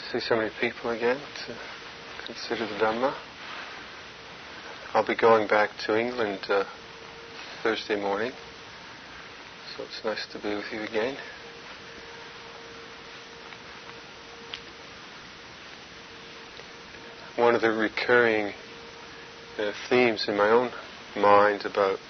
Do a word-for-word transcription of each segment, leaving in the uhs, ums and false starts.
see so many people again to consider the Dhamma. I'll be going back to England uh, Thursday morning, so it's nice to be with you again. One of the recurring uh, themes in my own mind about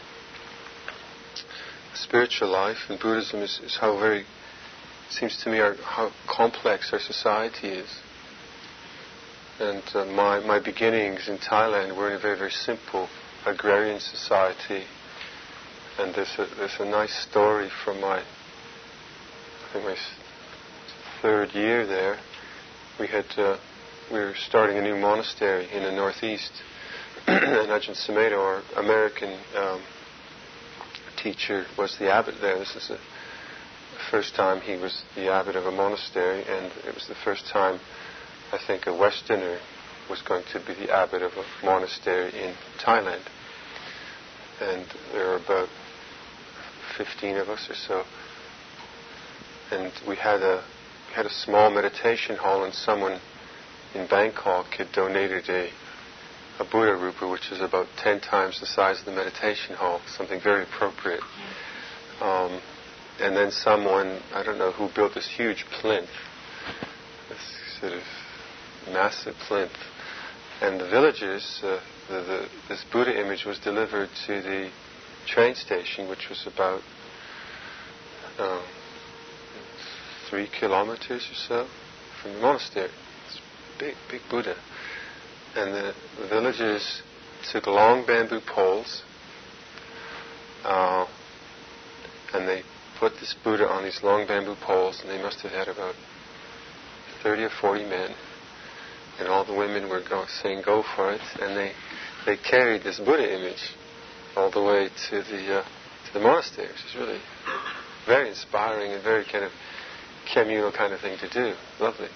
spiritual life and Buddhism is, is how very, it seems to me, our, how complex our society is. And uh, my, my beginnings in Thailand were in a very, very simple agrarian society. And there's a, there's a nice story from my, I think my third year there. We had, uh, we were starting a new monastery in the northeast. And Ajahn Sumedho, our American um, teacher, was the abbot there. This is the first time he was the abbot of a monastery, and it was the first time I think a Westerner was going to be the abbot of a monastery in Thailand. And there were about fifteen of us or so. And we had a we had a small meditation hall, and someone in Bangkok had donated a a Buddha Rupa, which is about ten times the size of the meditation hall, something very appropriate. Um, and then someone, I don't know who, built this huge plinth, this sort of massive plinth. And the villagers, uh, the, the, this Buddha image was delivered to the train station, which was about uh, three kilometers or so from the monastery. It's a big, big Buddha. And the, the villagers took long bamboo poles uh, and they put this Buddha on these long bamboo poles, and they must have had about thirty or forty men, and all the women were go, saying, "Go for it," and they, they carried this Buddha image all the way to the uh, to the monastery, which is really very inspiring and very kind of communal kind of thing to do. Lovely.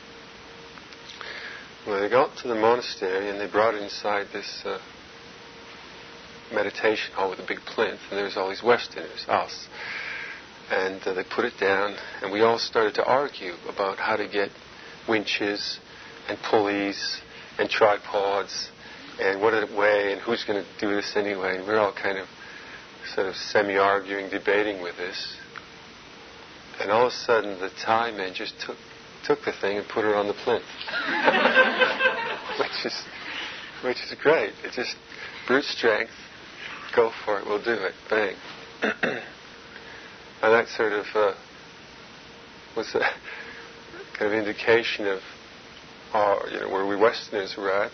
Well, they got to the monastery and they brought it inside this uh, meditation hall with a big plinth, and there was all these Westerners, us. And uh, they put it down, and we all started to argue about how to get winches and pulleys and tripods and what did it weigh and who's going to do this anyway. And we we're all kind of sort of semi-arguing, debating with this. And all of a sudden, the Thai men just took took the thing and put it on the plinth. which is which is great. It's just brute strength. Go for it. We'll do it. Bang. And that sort of uh, was a kind of indication of our, you know, where we Westerners were at.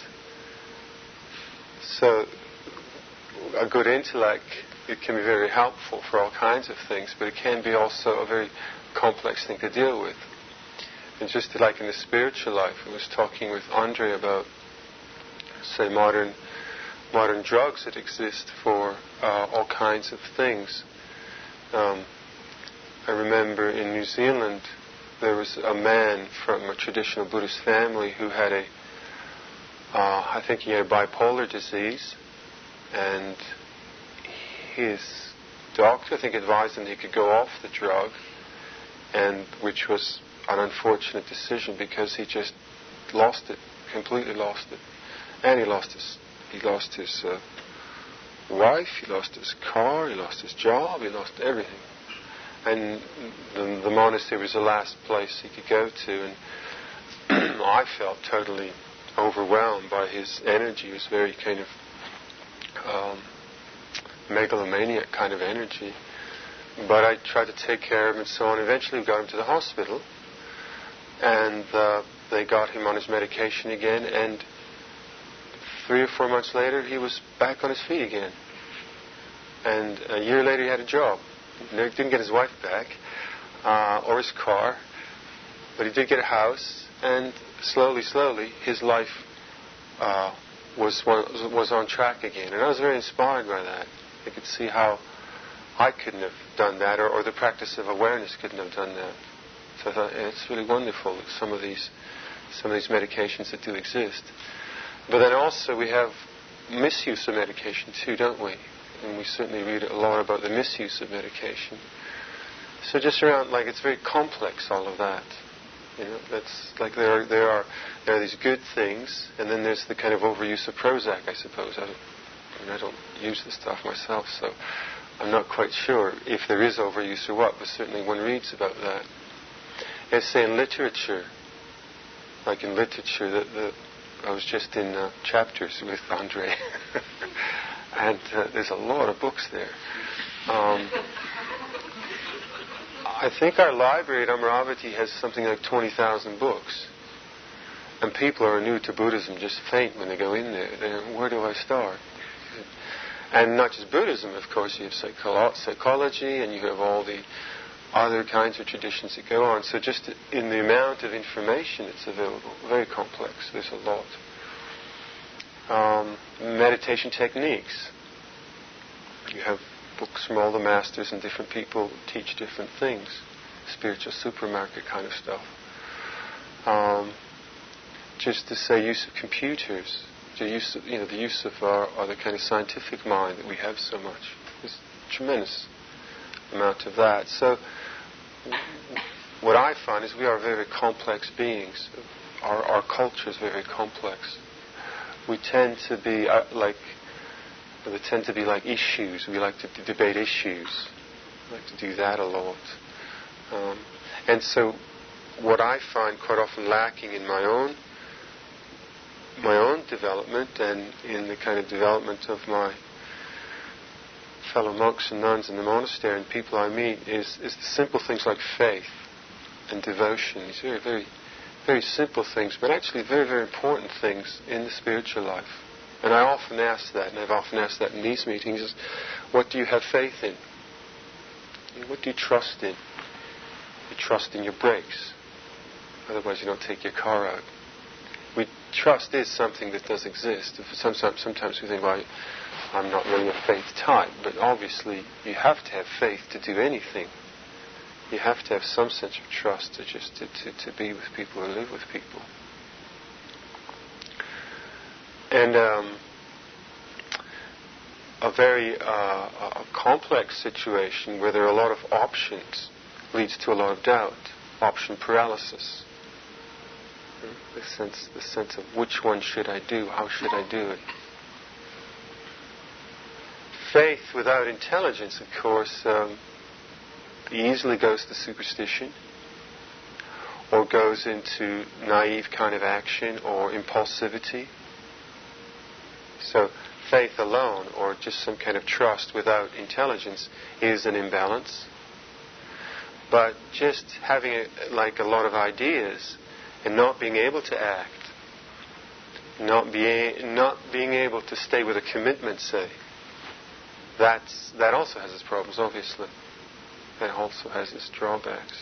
So a good intellect, it can be very helpful for all kinds of things, but it can be also a very complex thing to deal with. And just like in the spiritual life, I was talking with Andre about, say, modern modern drugs that exist for uh, all kinds of things. Um, I remember in New Zealand, there was a man from a traditional Buddhist family who had a, uh, I think he had bipolar disease, and his doctor, I think, advised him that he could go off the drug, and which was an unfortunate decision because he just lost it, completely lost it. And he lost his, he lost his uh, wife, he lost his car, he lost his job, he lost everything. And the, the monastery was the last place he could go to, and I felt totally overwhelmed by his energy. It was very kind of um, megalomaniac kind of energy. But I tried to take care of him and so on. Eventually we got him to the hospital, and uh, they got him on his medication again, and three or four months later he was back on his feet again. And a year later he had a job. He didn't get his wife back, uh, or his car, but he did get a house, and slowly, slowly his life uh, was, was on track again. And I was very inspired by that. I could see how I couldn't have done that, or, or the practice of awareness couldn't have done that. So I thought, yeah, it's really wonderful, some of these some of these medications that do exist. But then also we have misuse of medication too, don't we? And we certainly read a lot about the misuse of medication. So just around, like, it's very complex, all of that. You know, that's like there are there are there are these good things, and then there's the kind of overuse of Prozac, I suppose. I, don't, I mean, I don't use the stuff myself, so I'm not quite sure if there is overuse or what. But certainly one reads about that. And say in literature, like in literature, that the, I was just in uh, chapters with Andre, and uh, there's a lot of books there. Um, I think our library at Amaravati has something like twenty thousand books. And people who are new to Buddhism just faint when they go in there. They're, where do I start? And not just Buddhism, of course. You have psycholo- psychology, and you have all the other kinds of traditions that go on. So just in the amount of information that's available, very complex. There's a lot. Um, meditation techniques. You have books from all the masters, and different people teach different things. Spiritual supermarket kind of stuff. Um, just to say, use of computers, the use of, you know, the use of our, our the kind of scientific mind that we have so much. There's a tremendous amount of that. So, what I find is we are very complex beings. Our, our culture is very complex. We tend to be uh, like. They tend to be like issues. We like to d- debate issues. We like to do that a lot. Um, and so what I find quite often lacking in my own my own development and in the kind of development of my fellow monks and nuns in the monastery and people I meet is, is the simple things like faith and devotion. These very, very, very simple things, but actually very, very important things in the spiritual life. And I often ask that, and I've often asked that in these meetings, is what do you have faith in? What do you trust in? You trust in your brakes. Otherwise you don't take your car out. We, trust is something that does exist. Sometimes, sometimes we think, well, I'm not really a faith type, but obviously you have to have faith to do anything. You have to have some sense of trust to just to, to, to be with people or live with people. And um, a very uh, a complex situation where there are a lot of options leads to a lot of doubt, option paralysis. The sense, the sense of which one should I do, how should I do it. Faith without intelligence, of course, um, easily goes to superstition, or goes into naive kind of action or impulsivity. So faith alone, or just some kind of trust without intelligence, is an imbalance. But just having a, like a lot of ideas and not being able to act, not being not being able to stay with a commitment, say, that's that also has its problems, obviously. That also has its drawbacks.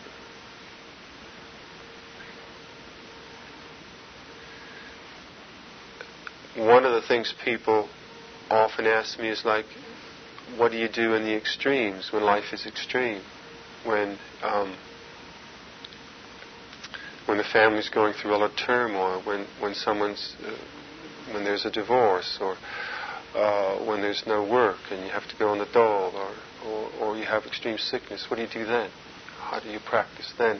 One of the things people often ask me is like, what do you do in the extremes, when life is extreme? When um, when the family's going through a lot of turmoil, when, when someone's, uh, when there's a divorce, or uh, when there's no work and you have to go on the dole, or, or, or you have extreme sickness, what do you do then? How do you practice then?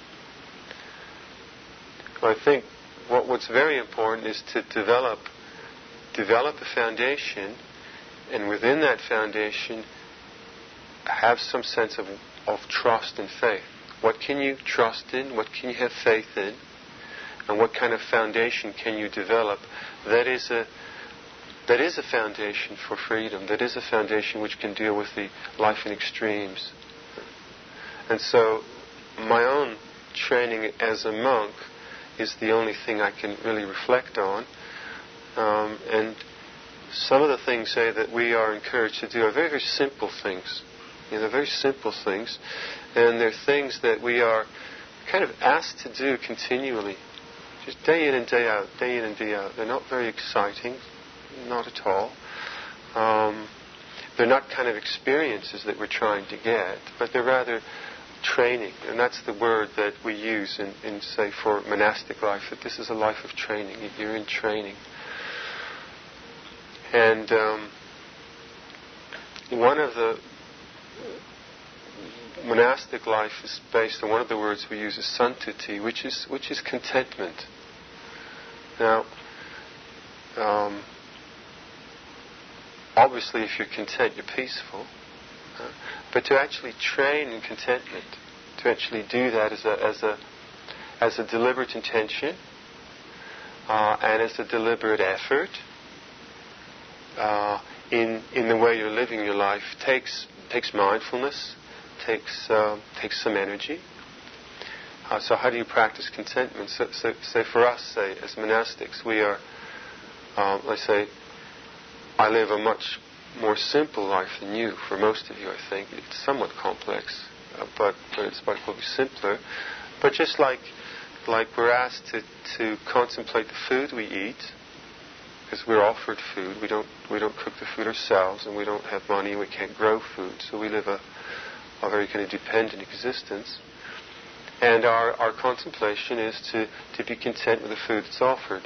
Well, I think what, what's very important is to develop develop a foundation, and within that foundation have some sense of, of trust and faith. What can you trust in? What can you have faith in? And what kind of foundation can you develop? That is a that is a foundation for freedom. That is a foundation which can deal with the life in extremes. And so my own training as a monk is the only thing I can really reflect on. Um, and some of the things, say, that we are encouraged to do are very, very simple things. You know, they're very simple things. And they're things that we are kind of asked to do continually. Just day in and day out, day in and day out. They're not very exciting, not at all. Um, they're not kind of experiences that we're trying to get, but they're rather training. And that's the word that we use in, in say, for monastic life, that this is a life of training. You're in training. And um, one of the monastic life is based on one of the words we use is santiti, which is which is contentment. Now, um, obviously, if you're content, you're peaceful. Uh, but to actually train in contentment, to actually do that as a as a as a deliberate intention uh, and as a deliberate effort uh, in in the way you're living your life takes takes mindfulness, takes uh, takes some energy. Uh, so how do you practice contentment? So, so, so for us, say as monastics, we are. Um, I say, I live a much more simple life than you. For most of you, I think it's somewhat complex, uh, but, but it's probably simpler. But just like like we're asked to, to contemplate the food we eat, because we're offered food. We don't we don't cook the food ourselves, and we don't have money. We can't grow food, so we live a a very kind of dependent existence. And our, our contemplation is to, to be content with the food that's offered.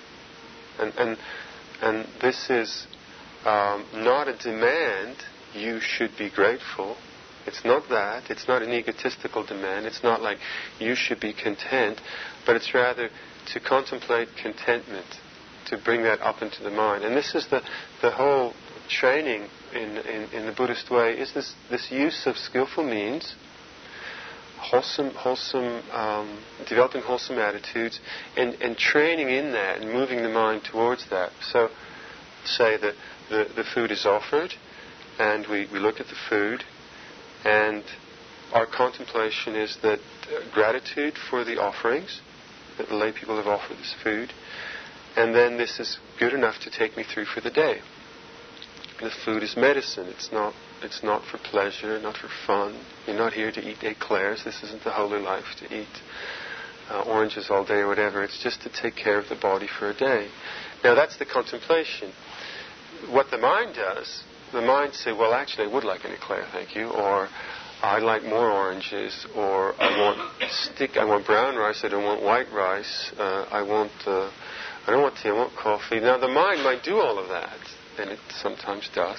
And and and this is um, not a demand. You should be grateful. It's not that. It's not an egotistical demand. It's not like you should be content, but it's rather to contemplate contentment, to bring that up into the mind. And this is the the whole training in in, in the Buddhist way. Is this this use of skillful means. Wholesome, wholesome, um, developing wholesome attitudes, and, and training in that, and moving the mind towards that. So, say that the, the food is offered, and we, we look at the food, and our contemplation is that uh, gratitude for the offerings, that the lay people have offered this food, and then this is good enough to take me through for the day. The food is medicine. It's not It's not for pleasure, not for fun. You're not here to eat eclairs. This isn't the holy life to eat uh, oranges all day or whatever. It's just to take care of the body for a day. Now that's the contemplation. What the mind does, the mind says, well, actually, I would like an eclair, thank you, or I'd like more oranges, or I want stick. I want brown rice. I don't want white rice. Uh, I want. Uh, I don't want tea. I want coffee. Now the mind might do all of that, and it sometimes does.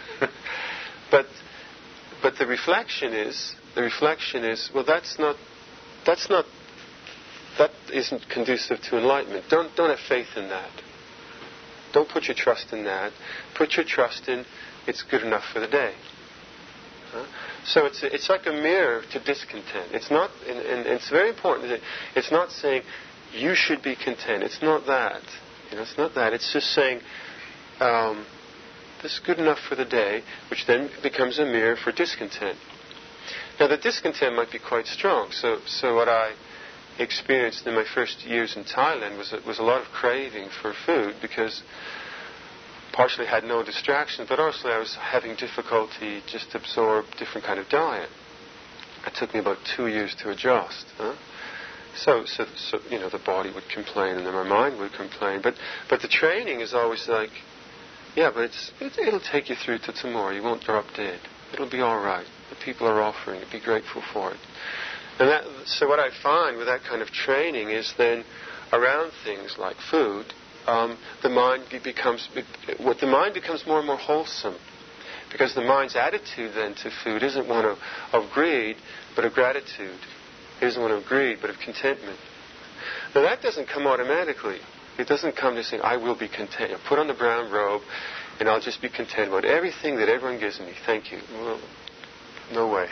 But but the reflection is the reflection is well that's not that's not that isn't conducive to enlightenment. Don't don't have faith in that. Don't put your trust in that. Put your trust in it's good enough for the day. Huh? So it's it's like a mirror to discontent. It's not and, and it's very important that it's not saying you should be content. It's not that. You know, it's not that. It's just saying um, this is good enough for the day, which then becomes a mirror for discontent. Now, the discontent might be quite strong. So, so what I experienced in my first years in Thailand was a, was a lot of craving for food because partially I had no distractions, but also I was having difficulty just to absorb different kind of diet. It took me about two years to adjust. Huh? So, so, so, you know, the body would complain and then my mind would complain. But, but the training is always like, yeah, but it's, it, it'll take you through to tomorrow. You won't drop dead. It'll be all right. The people are offering it. Be grateful for it. And that, so what I find with that kind of training is then around things like food, um, the mind be, becomes what the mind becomes more and more wholesome, because the mind's attitude then to food isn't one of, of greed, but of gratitude. It isn't one of greed, but of contentment. Now that doesn't come automatically. It doesn't come to saying, I will be content. I'll put on the brown robe and I'll just be content about everything that everyone gives me. Thank you. Well, no way.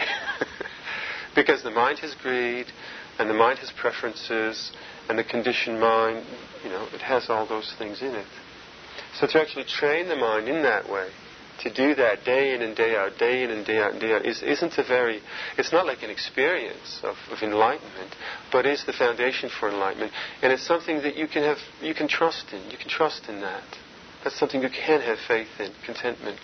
Because the mind has greed and the mind has preferences and the conditioned mind, you know, it has all those things in it. So to actually train the mind in that way, to do that day in and day out, day in and day out and day out, is, isn't a very, it's not like an experience of, of enlightenment, but is the foundation for enlightenment. And it's something that you can have, you can trust in. You can trust in that. That's something you can have faith in, contentment.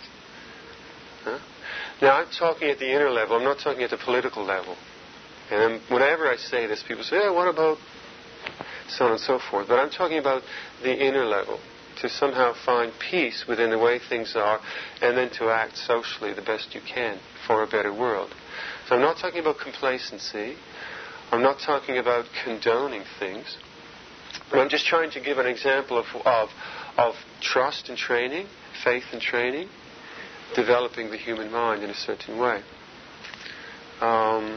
Huh? Now, I'm talking at the inner level. I'm not talking at the political level. And whenever I say this, people say, oh, what about so on and so forth? But I'm talking about the inner level. To somehow find peace within the way things are, and then to act socially the best you can for a better world. So I'm not talking about complacency. I'm not talking about condoning things. But I'm just trying to give an example of, of, of trust and training, faith and training, developing the human mind in a certain way. um,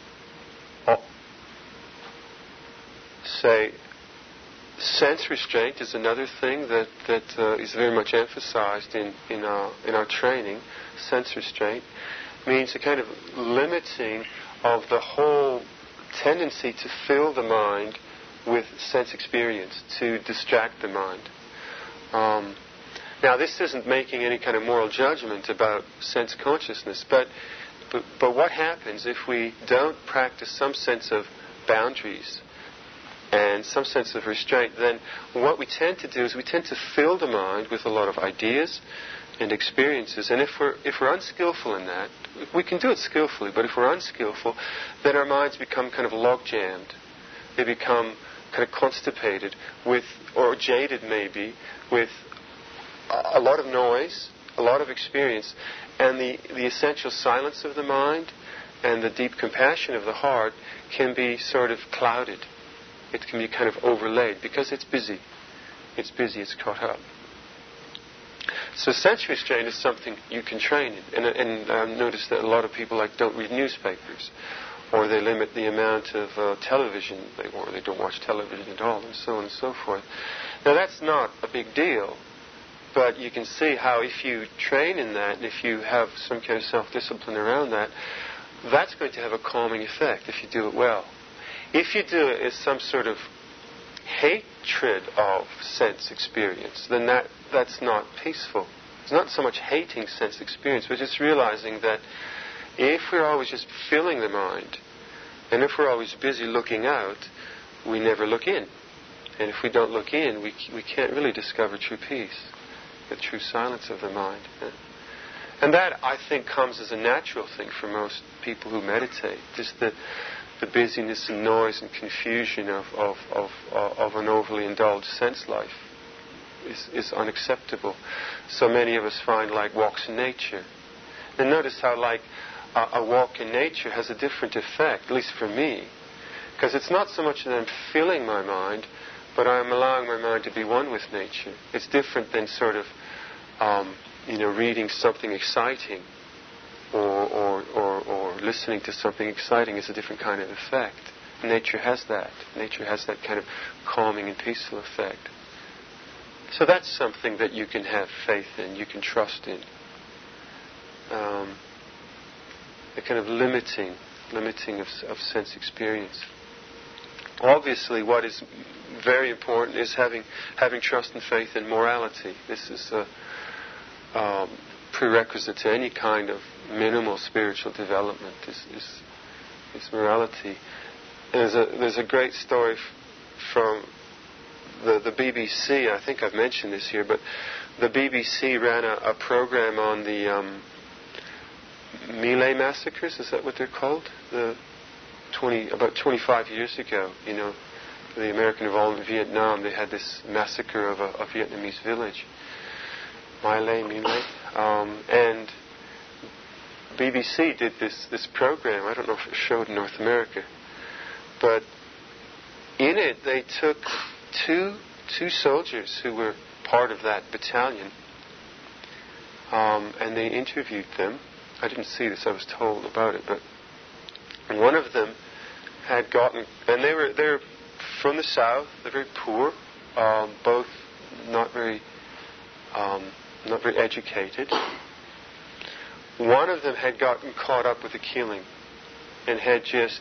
say, sense restraint is another thing that, that uh, is very much emphasized in, in, our, in our training. Sense restraint means a kind of limiting of the whole tendency to fill the mind with sense experience, to distract the mind. Um, now, this isn't making any kind of moral judgment about sense consciousness, but, but, but what happens if we don't practice some sense of boundaries and some sense of restraint? Then what we tend to do is we tend to fill the mind with a lot of ideas and experiences. And if we're if we're unskillful in that, we can do it skillfully, but if we're unskillful, then our minds become kind of log-jammed. They become kind of constipated with, or jaded maybe, with a lot of noise, a lot of experience, and the, the essential silence of the mind and the deep compassion of the heart can be sort of clouded. It can be kind of overlaid because it's busy. It's busy, it's caught up. So sense restraint is something you can train in. And, and I've noticed that a lot of people like don't read newspapers, or they limit the amount of uh, television, they, or they don't watch television at all, and so on and so forth. Now that's not a big deal, but you can see how if you train in that, and if you have some kind of self-discipline around that, that's going to have a calming effect if you do it well. If you do it as some sort of hatred of sense experience, then that, that's not peaceful. It's not so much hating sense experience, but just realizing that if we're always just filling the mind, and if we're always busy looking out, we never look in. And if we don't look in, we we can't really discover true peace, the true silence of the mind. And that, I think, comes as a natural thing for most people who meditate. Just the the busyness and noise and confusion of of of, of an overly indulged sense life is, is unacceptable. So many of us find like walks in nature. And notice how like a, a walk in nature has a different effect, at least for me, because it's not so much that I'm filling my mind, but I'm allowing my mind to be one with nature. It's different than sort of, um, you know, reading something exciting or, or, or, or listening to something exciting is a different kind of effect. Nature has that. Nature has that kind of calming and peaceful effect. So that's something that you can have faith in, you can trust in. Um, a kind of limiting, limiting of, of sense experience. Obviously, what is very important is having having trust and faith in morality. This is a um, prerequisite to any kind of minimal spiritual development. Is is, is morality. There's a there's a great story f- from the the B B C. I think I've mentioned this here, but the B B C ran a, a program on the um, My Lai massacres. Is that what they're called? The twenty about twenty-five years ago, you know, the American involvement in Vietnam, they had this massacre of a, a Vietnamese village. My Lai, My Lai. Um, and B B C did this, this program. I don't know if it showed in North America. But in it, they took two two soldiers who were part of that battalion, um, and they interviewed them. I didn't see this, I was told about it, but and one of them had gotten, and they were they're from the south. They're very poor, um, both not very um, not very educated. One of them had gotten caught up with a killing, and had just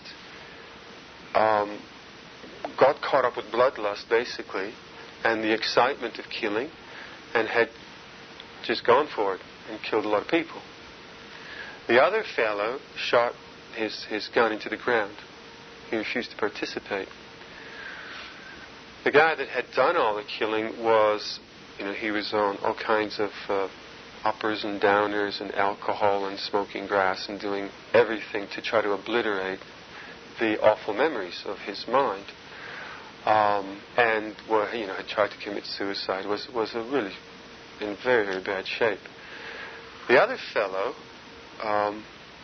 um, got caught up with bloodlust, basically, and the excitement of killing, and had just gone for it and killed a lot of people. The other fellow shot his, his gun into the ground. He refused to participate. The guy that had done all the killing was, you know, he was on all kinds of uh, uppers and downers and alcohol and smoking grass and doing everything to try to obliterate the awful memories of his mind. Um, and, well, you know, had tried to commit suicide, was, was a really in very, very bad shape. The other fellow, um,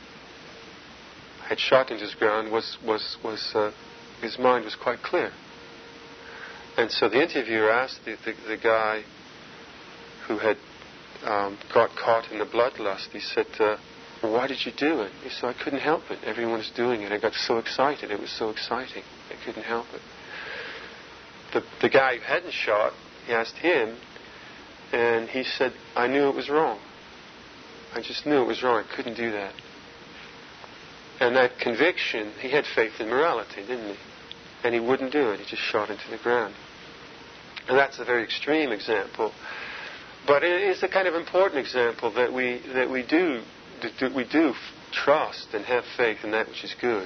had shot into his ground, was was was uh, his mind was quite clear. And so the interviewer asked the, the, the guy who had um, got caught in the bloodlust, he said, uh, well, why did you do it? He said, I couldn't help it. Everyone was doing it. I got so excited. It was so exciting. I couldn't help it. The, the guy who hadn't shot, he asked him, and he said, I knew it was wrong. I just knew it was wrong. I couldn't do that. And that conviction, he had faith in morality, didn't he? And he wouldn't do it. He just shot into the ground. And that's a very extreme example. But it is a kind of important example that we that we do, that we do trust and have faith in that which is good.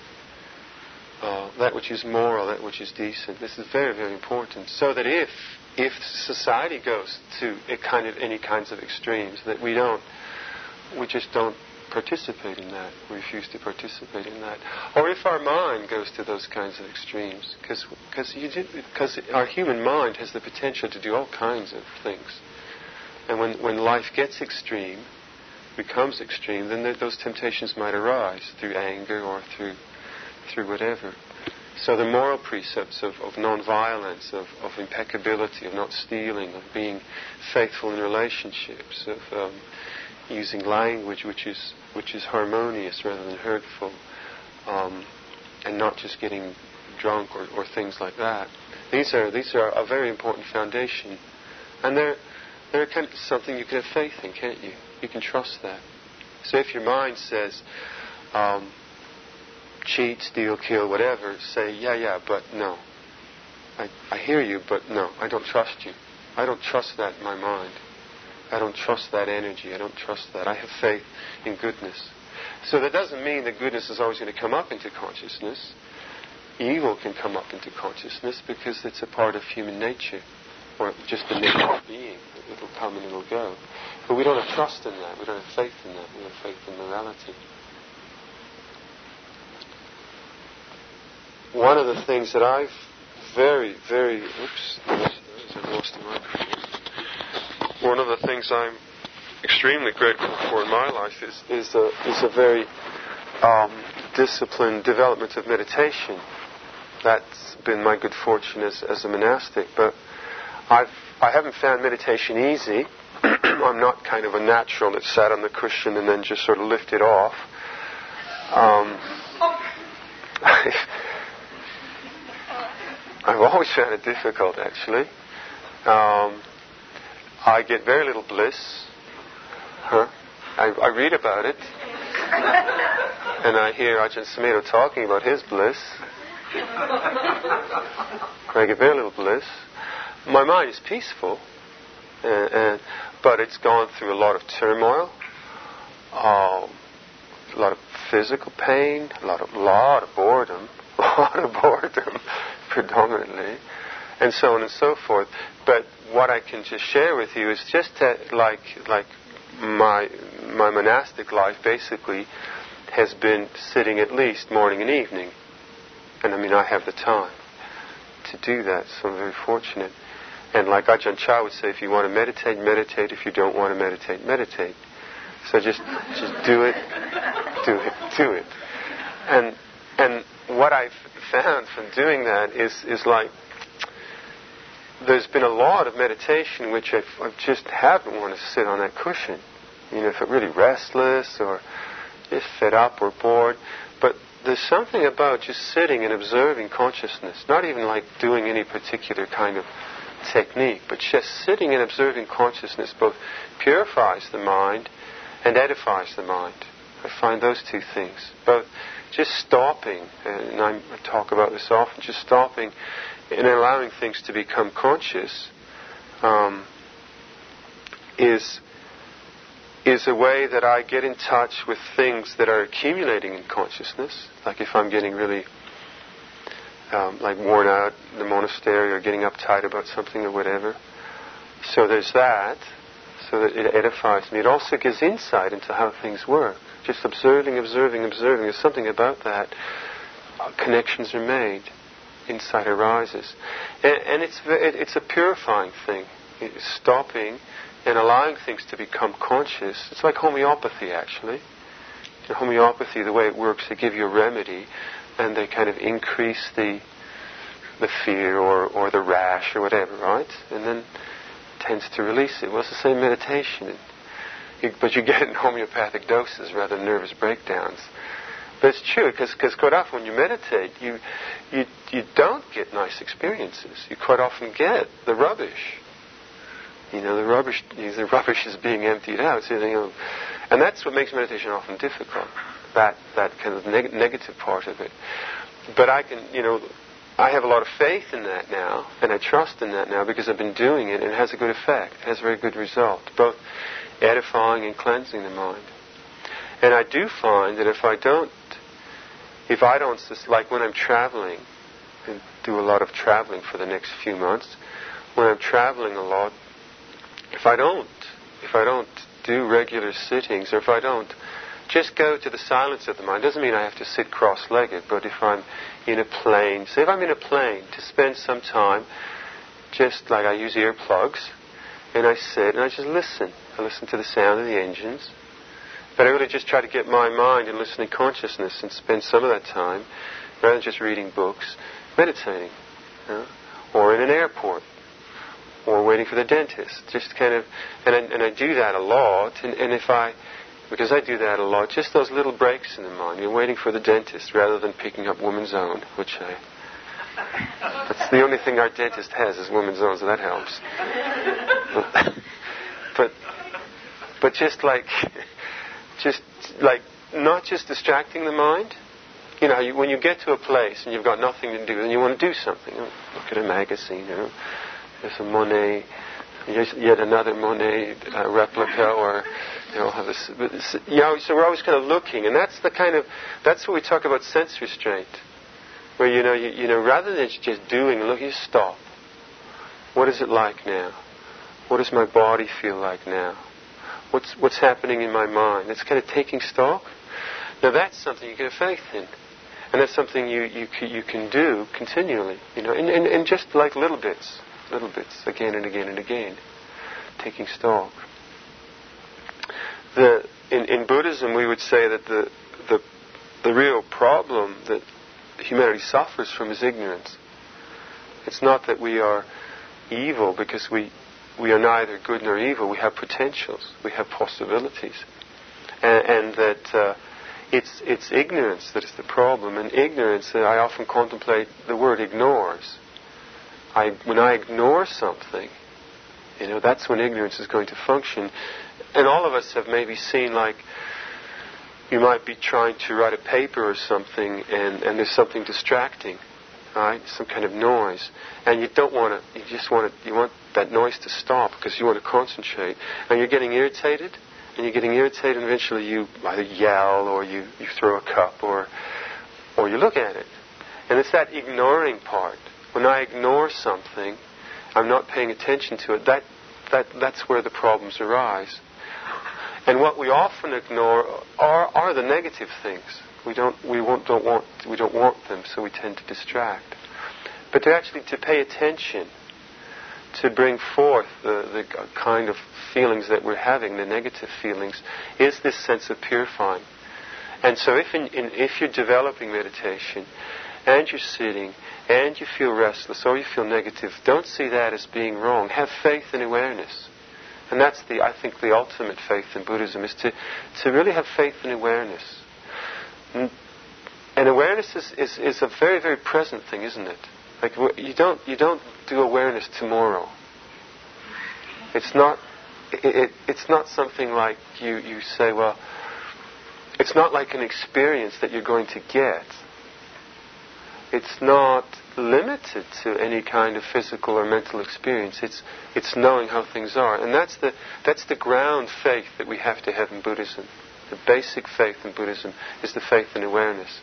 Uh, that which is moral, that which is decent. This is very, very important. So that if if society goes to a kind of any kinds of extremes, that we don't, we just don't participate in that. We refuse to participate in that. Or if our mind goes to those kinds of extremes, because because our human mind has the potential to do all kinds of things. And when when life gets extreme, becomes extreme, then th- those temptations might arise through anger or through through whatever. So the moral precepts of, of non-violence, of, of impeccability, of not stealing, of being faithful in relationships, of um, using language which is which is harmonious rather than hurtful, um, and not just getting drunk or, or things like that. These are these are a very important foundation, and they're they're kind of something you can have faith in, can't you? You can trust that. So if your mind says, um, cheat, steal, kill, whatever, say, yeah, yeah, but no. I, I hear you, but no, I don't trust you. I don't trust that in my mind. I don't trust that energy. I don't trust that. I have faith in goodness. So that doesn't mean that goodness is always going to come up into consciousness. Evil can come up into consciousness because it's a part of human nature, or just the nature of being. It will come and it will go. But we don't have trust in that. We don't have faith in that. We have faith in morality. One of the things that I've very, very... Oops, I lost the microphone. One of the things I'm extremely grateful for in my life is, is, a, is a very um, disciplined development of meditation. That's been my good fortune as, as a monastic. But I've, I haven't found meditation easy. I'm not kind of a natural that sat on the cushion and then just sort of lifted off. Um, I've always found it difficult, actually. Um, I get very little bliss. Huh? I, I read about it. And I hear Ajahn Sumedho talking about his bliss. I get very little bliss. My mind is peaceful, uh, and, but it's gone through a lot of turmoil, uh, a lot of physical pain, a lot of, lot of boredom, a lot of boredom, predominantly, and so on and so forth. But what I can just share with you is just that, like, like my my monastic life basically has been sitting at least morning and evening, and I mean I have the time to do that, so I'm very fortunate. And like Ajahn Chah would say, if you want to meditate, meditate. If you don't want to meditate, meditate. So just just do it, do it, do it. And and what I've found from doing that is is like there's been a lot of meditation which I've, I just haven't wanted to sit on that cushion. You know, if I'm really restless or just fed up or bored. But there's something about just sitting and observing consciousness, not even like doing any particular kind of technique, but just sitting and observing consciousness both purifies the mind and edifies the mind. I find those two things. Both just stopping, and I talk about this often, just stopping and allowing things to become conscious um, is is a way that I get in touch with things that are accumulating in consciousness. Like if I'm getting really um, like worn out in the monastery or getting uptight about something or whatever. So there's that, so that it edifies me. It also gives insight into how things work. Just observing, observing, observing. There's something about that. Uh, connections are made. Insight arises. And, and it's it's a purifying thing. It's stopping and allowing things to become conscious. It's like homeopathy, actually. In homeopathy, the way it works, they give you a remedy, and they kind of increase the the fear or, or the rash or whatever, right? And then it tends to release it. Well, it's the same meditation. you, but you get it in homeopathic doses rather than nervous breakdowns. But it's true, because quite often when you meditate, you, you you don't get nice experiences. You quite often get the rubbish. You know, the rubbish the rubbish is being emptied out. So, you know, and that's what makes meditation often difficult, that that kind of neg- negative part of it. But I can, you know, I have a lot of faith in that now, and I trust in that now because I've been doing it, and it has a good effect. It has a very good result, both edifying and cleansing the mind. And I do find that if I don't If I don't, like when I'm traveling, and do a lot of traveling for the next few months, when I'm traveling a lot, if I don't, if I don't do regular sittings, or if I don't just go to the silence of the mind, doesn't mean I have to sit cross-legged, but if I'm in a plane, say if I'm in a plane, to spend some time, just like I use earplugs, and I sit and I just listen. I listen to the sound of the engines. But I really just try to get my mind in listening consciousness and spend some of that time, rather than just reading books, meditating. You know? Or in an airport. Or waiting for the dentist. Just kind of, and I, and I do that a lot. And, and if I, because I do that a lot, just those little breaks in the mind. You're waiting for the dentist rather than picking up Woman's Own, which I, that's the only thing our dentist has is Woman's Own, so that helps. But, but, but just like... Just like not just distracting the mind. You know, you, when you get to a place and you've got nothing to do, and you want to do something, you know, look at a magazine. You know, there's a Monet, yet another Monet uh, replica, or you know, have a, you know. So we're always kind of looking, and that's the kind of that's what we talk about sense restraint, where you know, you, you know, rather than just doing, look, you stop. What is it like now? What does my body feel like now? What's what's happening in my mind? It's kind of taking stock. Now that's something you get faith in, and that's something you you you can do continually. You know, and, and, and just like little bits, little bits, again and again and again, taking stock. The in, in Buddhism we would say that the the the real problem that humanity suffers from is ignorance. It's not that we are evil because we. We are neither good nor evil. We have potentials. We have possibilities. And, and that uh, it's it's ignorance that is the problem. And ignorance, uh, I often contemplate the word ignores. I, when I ignore something, you know, that's when ignorance is going to function. And all of us have maybe seen, like, you might be trying to write a paper or something, and, and there's something distracting. Right, some kind of noise, and you don't want to. You just want to. You want that noise to stop because you want to concentrate, and you're getting irritated, and you're getting irritated, and eventually you either yell or you, you throw a cup or or you look at it, and it's that ignoring part. When I ignore something, I'm not paying attention to it. That that that's where the problems arise, and what we often ignore are are the negative things. We don't we won't, don't want we don't want them, so we tend to distract. But to actually to pay attention, to bring forth the, the kind of feelings that we're having, the negative feelings, is this sense of purifying. And so, if in, in, if you're developing meditation, and you're sitting, and you feel restless or you feel negative, don't see that as being wrong. Have faith and awareness. And that's the I think the ultimate faith in Buddhism is to to really have faith and awareness. And awareness is, is, is a very, very present thing, isn't it? Like you don't you don't do awareness tomorrow. It's not it, it, it's not something like you, you say, well, it's not like an experience that you're going to get. It's not limited to any kind of physical or mental experience. It's it's knowing how things are, and that's the that's the ground faith that we have to have in Buddhism. The basic faith in Buddhism is the faith in awareness.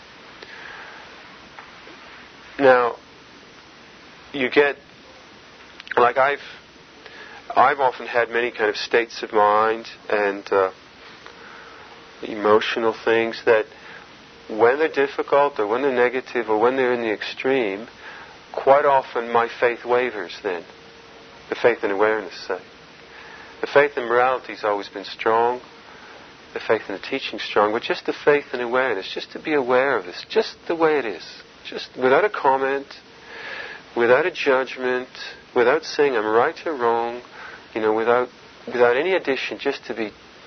Now, you get, like I've, I've often had many kind of states of mind and uh, emotional things that, when they're difficult or when they're negative or when they're in the extreme, quite often my faith wavers. Then, the faith in awareness, say, the faith in morality has always been strong. The faith in the teaching strong, but just the faith and awareness, just to be aware of this, just the way it is, just without a comment, without a judgment, without saying I'm right or wrong, you know, without without any addition, just to be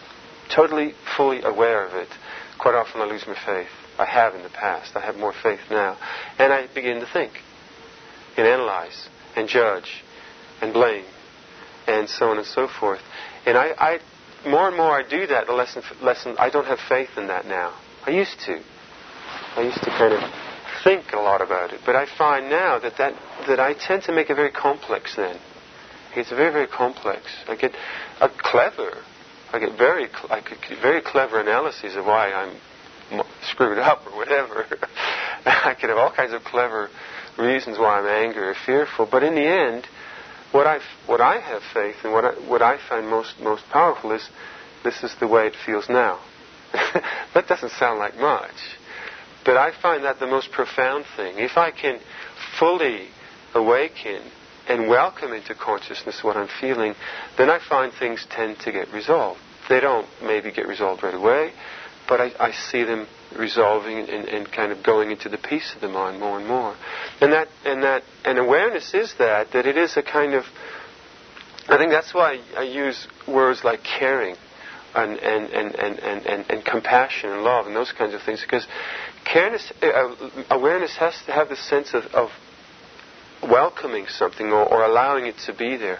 totally, fully aware of it, quite often I lose my faith. I have in the past. I have more faith now. And I begin to think and analyze and judge and blame and so on and so forth. And I, I more and more I do that, the lesson, lesson, I don't have faith in that now. I used to. I used to kind of think a lot about it. But I find now that, that, that I tend to make it very complex then. It's very, very complex. I get a clever, I get very, I get very clever analyses of why I'm screwed up or whatever. I could have all kinds of clever reasons why I'm angry or fearful. But in the end, what I what I have faith in, what I, what I find most most powerful is this is the way it feels now. That doesn't sound like much, but I find that the most profound thing. If I can fully awaken and welcome into consciousness what I'm feeling, then I find things tend to get resolved. They don't maybe get resolved right away, but I, I see them resolving and, and kind of going into the peace of the mind more and more. And that and that and awareness is that that it is a kind of, I think that's why I use words like caring and and, and, and, and, and, and compassion and love and those kinds of things, because careness, uh, awareness has to have the sense of, of welcoming something or, or allowing it to be there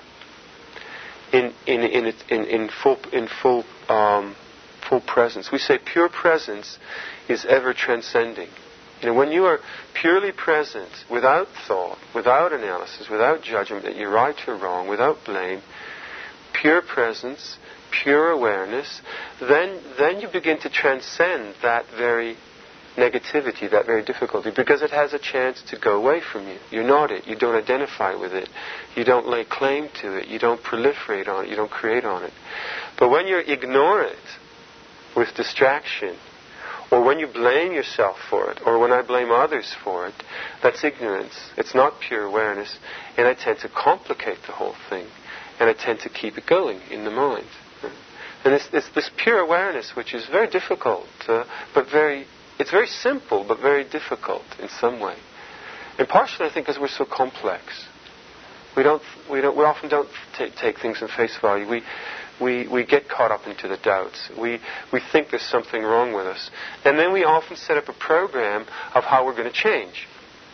in in in it, in, in full in full um, full presence. We say pure presence is ever transcending. You know, when you are purely present, without thought, without analysis, without judgment that you're right or wrong, without blame, pure presence, pure awareness, then then you begin to transcend that very negativity, that very difficulty, because it has a chance to go away from you. You're not it. You don't identify with it. You don't lay claim to it. You don't proliferate on it. You don't create on it. But when you ignore it with distraction, or when you blame yourself for it, or when I blame others for it, that's ignorance. It's not pure awareness. And I tend to complicate the whole thing. And I tend to keep it going in the mind. And it's, it's this pure awareness, which is very difficult, uh, but very... It's very simple, but very difficult in some way. And partially, I think, because we're so complex. We don't, we don't, we often don't t- take things in face value. We, we, we get caught up into the doubts. We, we think there's something wrong with us, and then we often set up a program of how we're going to change.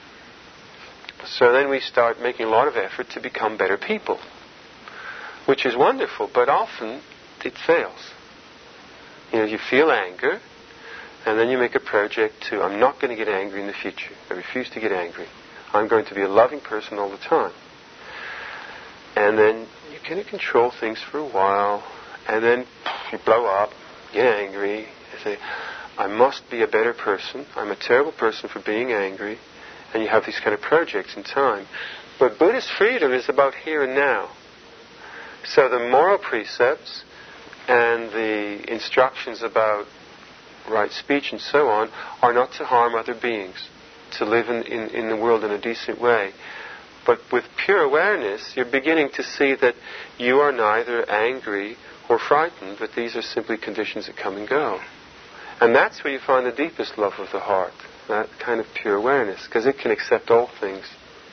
So then we start making a lot of effort to become better people, which is wonderful, but often it fails. You know, you feel anger. And then you make a project to, I'm not going to get angry in the future. I refuse to get angry. I'm going to be a loving person all the time. And then you kind of control things for a while. And then you blow up, get angry. You say, I must be a better person. I'm a terrible person for being angry. And you have these kind of projects in time. But Buddhist freedom is about here and now. So the moral precepts and the instructions about right speech and so on are not to harm other beings, to live in, in, in the world in a decent way. But with pure awareness, you're beginning to see that you are neither angry or frightened, but these are simply conditions that come and go. And that's where you find the deepest love of the heart, that kind of pure awareness, because it can accept all things.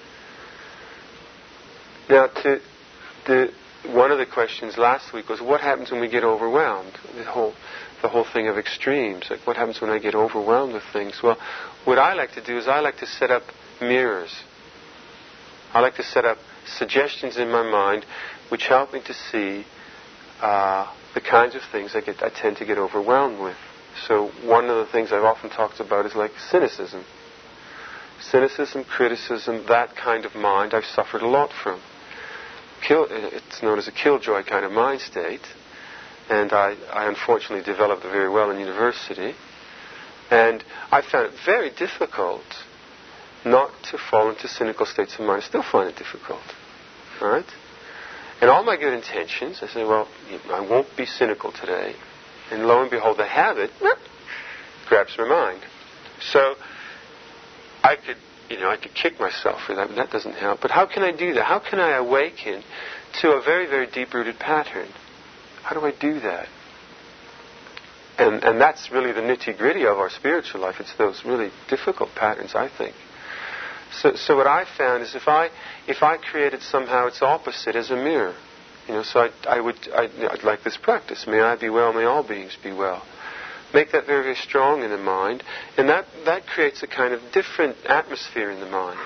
Now, to the one of the questions last week was, what happens when we get overwhelmed? The whole the whole thing of extremes. Like, what happens when I get overwhelmed with things? Well, what I like to do is I like to set up mirrors. I like to set up suggestions in my mind which help me to see uh, the kinds of things I, get, I tend to get overwhelmed with. So one of the things I've often talked about is like cynicism. Cynicism, criticism, that kind of mind I've suffered a lot from. Kill, it's known as a killjoy kind of mind state. And I, I unfortunately developed it very well in university. And I found it very difficult not to fall into cynical states of mind. I still find it difficult. All right? And all my good intentions, I say, well, I won't be cynical today. And lo and behold, the habit grabs my mind. So I could, you know, I could kick myself for that, but that doesn't help. But how can I do that? How can I awaken to a very, very deep-rooted pattern? How do I do that? And and that's really the nitty-gritty of our spiritual life. It's those really difficult patterns, I think. So so what I found is if I if I created somehow its opposite as a mirror, You know, so I, I would, I, I'd like this practice. May I be well, may all beings be well. Make that very, very strong in the mind, and that, that creates a kind of different atmosphere in the mind.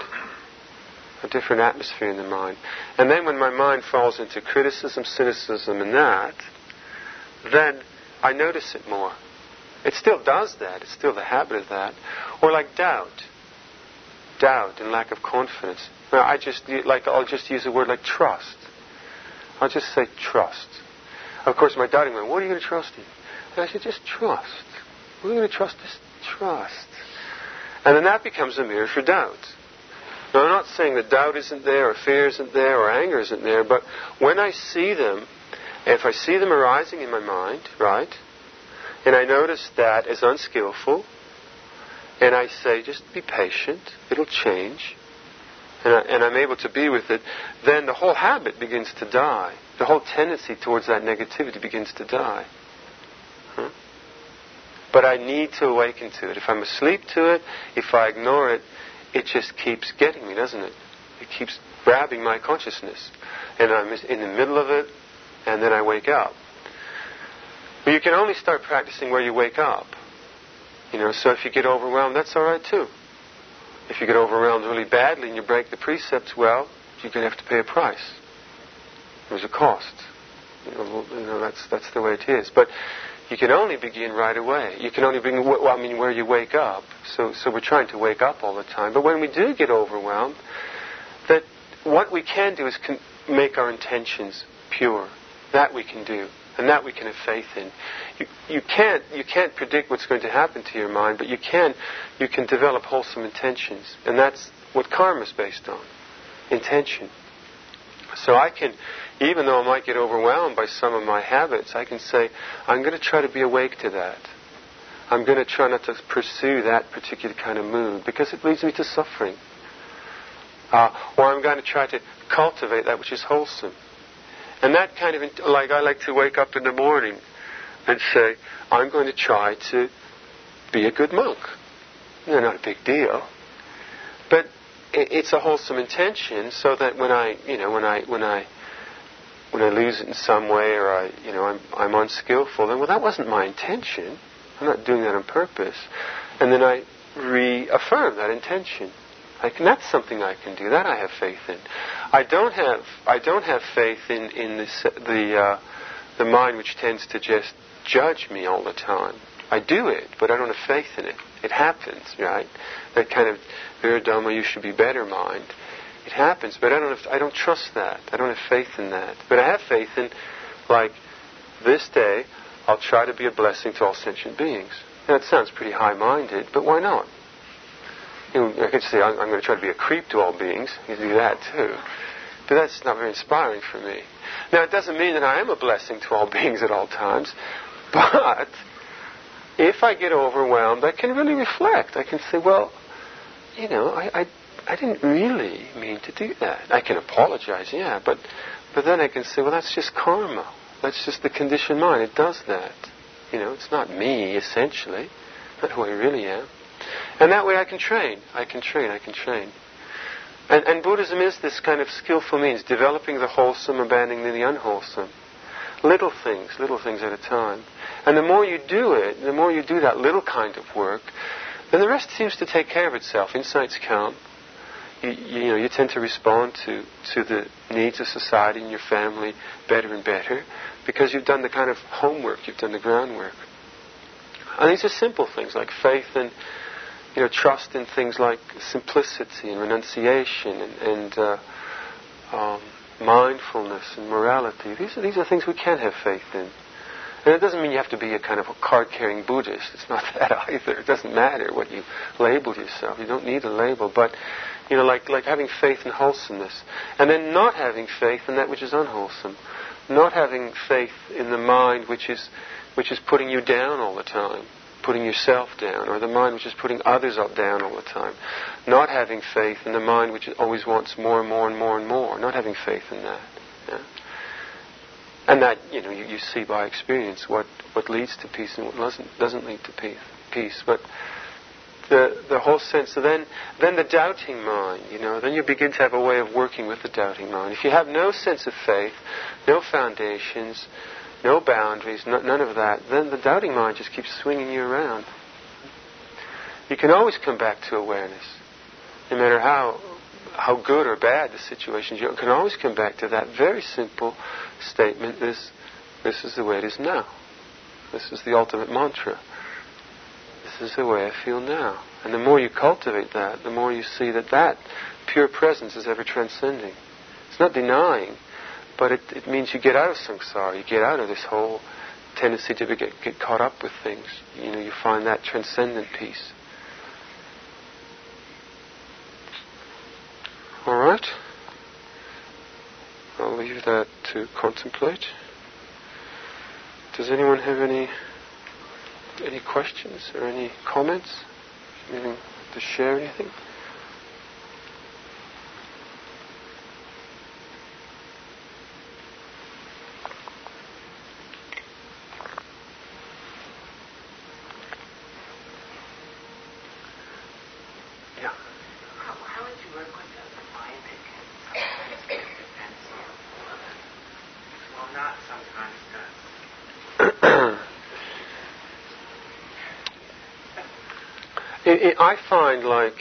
A different atmosphere in the mind. And then when my mind falls into criticism, cynicism, and that, then I notice it more. It still does that. It's still the habit of that. Or like doubt. Doubt and lack of confidence. Now, I just, like, I'll just use a word like trust. I'll just say trust. Of course, my doubting mind, what are you going to trust in? And I said, just trust. What are you going to trust? Just trust. And then that becomes a mirror for doubt. Now, I'm not saying that doubt isn't there, or fear isn't there, or anger isn't there, but when I see them, if I see them arising in my mind, right, and I notice that as unskillful, and I say, just be patient, it'll change, and, I, and I'm able to be with it, then the whole habit begins to die. The whole tendency towards that negativity begins to die. Huh? But I need to awaken to it. If I'm asleep to it, if I ignore it, it just keeps getting me, doesn't it? It keeps grabbing my consciousness. And I'm in the middle of it, and then I wake up. But you can only start practicing where you wake up. You know, so if you get overwhelmed, that's all right too. If you get overwhelmed really badly and you break the precepts, well, you're going to have to pay a price. There's a cost. You know, you know that's that's the way it is. But you can only begin right away. You can only begin, well, I mean, where you wake up. So, so we're trying to wake up all the time. But when we do get overwhelmed, that what we can do is con- make our intentions pure. That we can do, and that we can have faith in. You, you can't you can't predict what's going to happen to your mind, but you can you can develop wholesome intentions, and that's what karma is based on, intention. So I can, even though I might get overwhelmed by some of my habits, I can say, I'm going to try to be awake to that. I'm going to try not to pursue that particular kind of mood, because it leads me to suffering. Uh, or I'm going to try to cultivate that which is wholesome. And that kind of, like I like to wake up in the morning and say, I'm going to try to be a good monk. You know, not a big deal. But it's a wholesome intention, so that when I, you know, when I, when I, when I lose it in some way, or I, you know, I'm, I'm unskillful, then well, that wasn't my intention. I'm not doing that on purpose. And then I reaffirm that intention. I can, that's something I can do. That I have faith in. I don't have, I don't have faith in in this, the uh, the mind which tends to just judge me all the time. I do it, but I don't have faith in it. It happens, right? That kind of Viradhamma, you should be better mind. It happens, but I don't have, I don't trust that. I don't have faith in that. But I have faith in, like, this day, I'll try to be a blessing to all sentient beings. Now, that sounds pretty high-minded, but why not? You know, I could say, I'm, I'm going to try to be a creep to all beings. You can do that, too. But that's not very inspiring for me. Now, it doesn't mean that I am a blessing to all beings at all times, but if I get overwhelmed, I can really reflect. I can say, well, you know, I, I, I didn't really mean to do that. I can apologize, yeah, but, but then I can say, well, that's just karma. That's just the conditioned mind. It does that. You know, it's not me, essentially. Not who I really am. And that way I can train. I can train. I can train. And, and Buddhism is this kind of skillful means, developing the wholesome, abandoning the unwholesome. Little things, little things at a time. And the more you do it, the more you do that little kind of work, then the rest seems to take care of itself. Insights come. You, you know, you tend to respond to, to the needs of society and your family better and better, because you've done the kind of homework, you've done the groundwork. And these are simple things like faith and, you know, trust in things like simplicity and renunciation and, and uh, um, mindfulness and morality. These are, these are things we can have faith in. And it doesn't mean you have to be a kind of a card-carrying Buddhist. It's not that either. It doesn't matter what you label yourself. You don't need a label. But, you know, like, like having faith in wholesomeness. And then not having faith in that which is unwholesome. Not having faith in the mind which is which is putting you down all the time. Putting yourself down. Or the mind which is putting others up down all the time. Not having faith in the mind which always wants more and more and more and more. Not having faith in that. Yeah? And that, you know, you, you see by experience what, what leads to peace and what doesn't, doesn't lead to peace. peace. But the the whole sense. So then, then the doubting mind, you know, then you begin to have a way of working with the doubting mind. If you have no sense of faith, no foundations, no boundaries, no, none of that, then the doubting mind just keeps swinging you around. You can always come back to awareness, no matter how how good or bad the situation is. You can always come back to that very simple statement: "This, this is the way it is now. This is the ultimate mantra. This is the way I feel now." And the more you cultivate that, the more you see that that pure presence is ever transcending. It's not denying, but it, it means you get out of samsara. You get out of this whole tendency to get, get caught up with things. You know, you find that transcendent peace. All right. I'll leave that to contemplate. Does anyone have any any questions or any comments? Anything to share? Anything? Yeah. How, how would you work with the mind that can sometimes get defensive? Well, not sometimes does. It, it, I find like,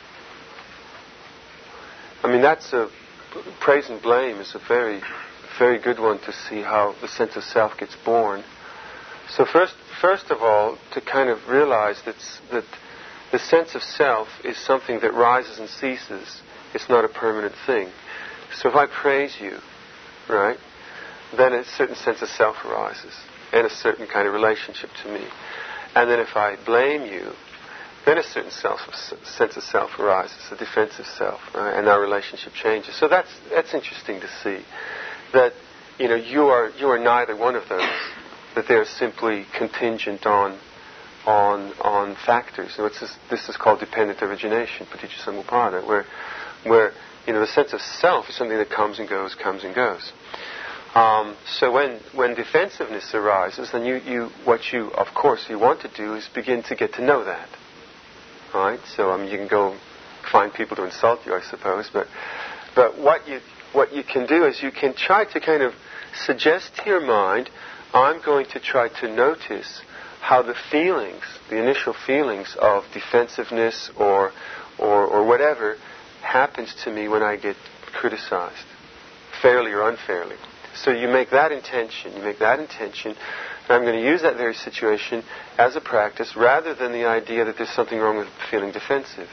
I mean, that's a, praise and blame is a very, very good one to see how the sense of self gets born. So first, first of all, to kind of realize that, that the sense of self is something that rises and ceases. It's not a permanent thing. So if I praise you, right, then a certain sense of self arises and a certain kind of relationship to me. And then if I blame you, then a certain self, sense of self arises, a defensive self, right? And our relationship changes. So that's that's interesting to see that you know you are you are neither one of those. That they are simply contingent on on on factors. So it's this, this is called dependent origination, paticca samuppada, where where you know the sense of self is something that comes and goes, comes and goes. Um, so when when defensiveness arises, then you, you what you of course you want to do is begin to get to know that. Right? So I mean, you can go find people to insult you, I suppose. But but what you what you can do is you can try to kind of suggest to your mind, I'm going to try to notice how the feelings, the initial feelings of defensiveness or or or whatever, happens to me when I get criticized, fairly or unfairly. So you make that intention. You make that intention. And I'm going to use that very situation as a practice rather than the idea that there's something wrong with feeling defensive.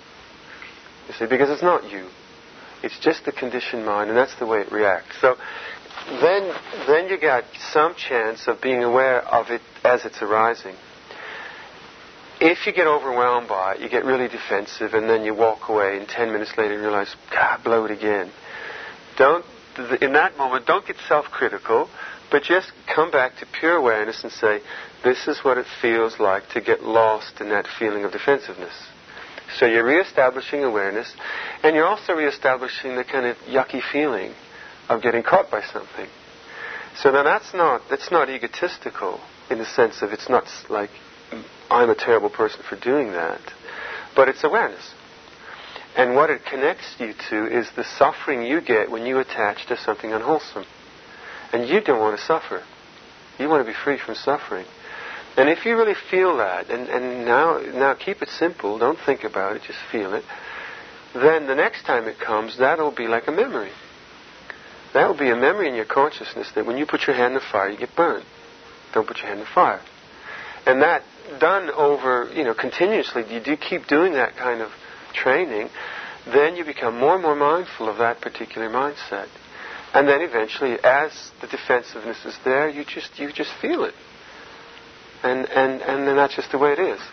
You see, because it's not you. It's just the conditioned mind, and that's the way it reacts. So then, then you got some chance of being aware of it as it's arising. If you get overwhelmed by it, you get really defensive, and then you walk away, and ten minutes later you realize, God, blow it again. Don't, in that moment, don't get self-critical, but just come back to pure awareness and say, this is what it feels like to get lost in that feeling of defensiveness. So you're reestablishing awareness, and you're also reestablishing the kind of yucky feeling of getting caught by something. So now that's not that's not egotistical in the sense of it's not like I'm a terrible person for doing that, but it's awareness. And what it connects you to is the suffering you get when you attach to something unwholesome. And you don't want to suffer. You want to be free from suffering. And if you really feel that, and, and now now keep it simple, don't think about it, just feel it, then the next time it comes, that'll be like a memory. That will be a memory in your consciousness that when you put your hand in the fire, you get burned. Don't put your hand in the fire. And that done over, you know, continuously, you do keep doing that kind of training, then you become more and more mindful of that particular mindset. And then eventually, as the defensiveness is there, you just you just feel it. And and, and then that's just the way it is.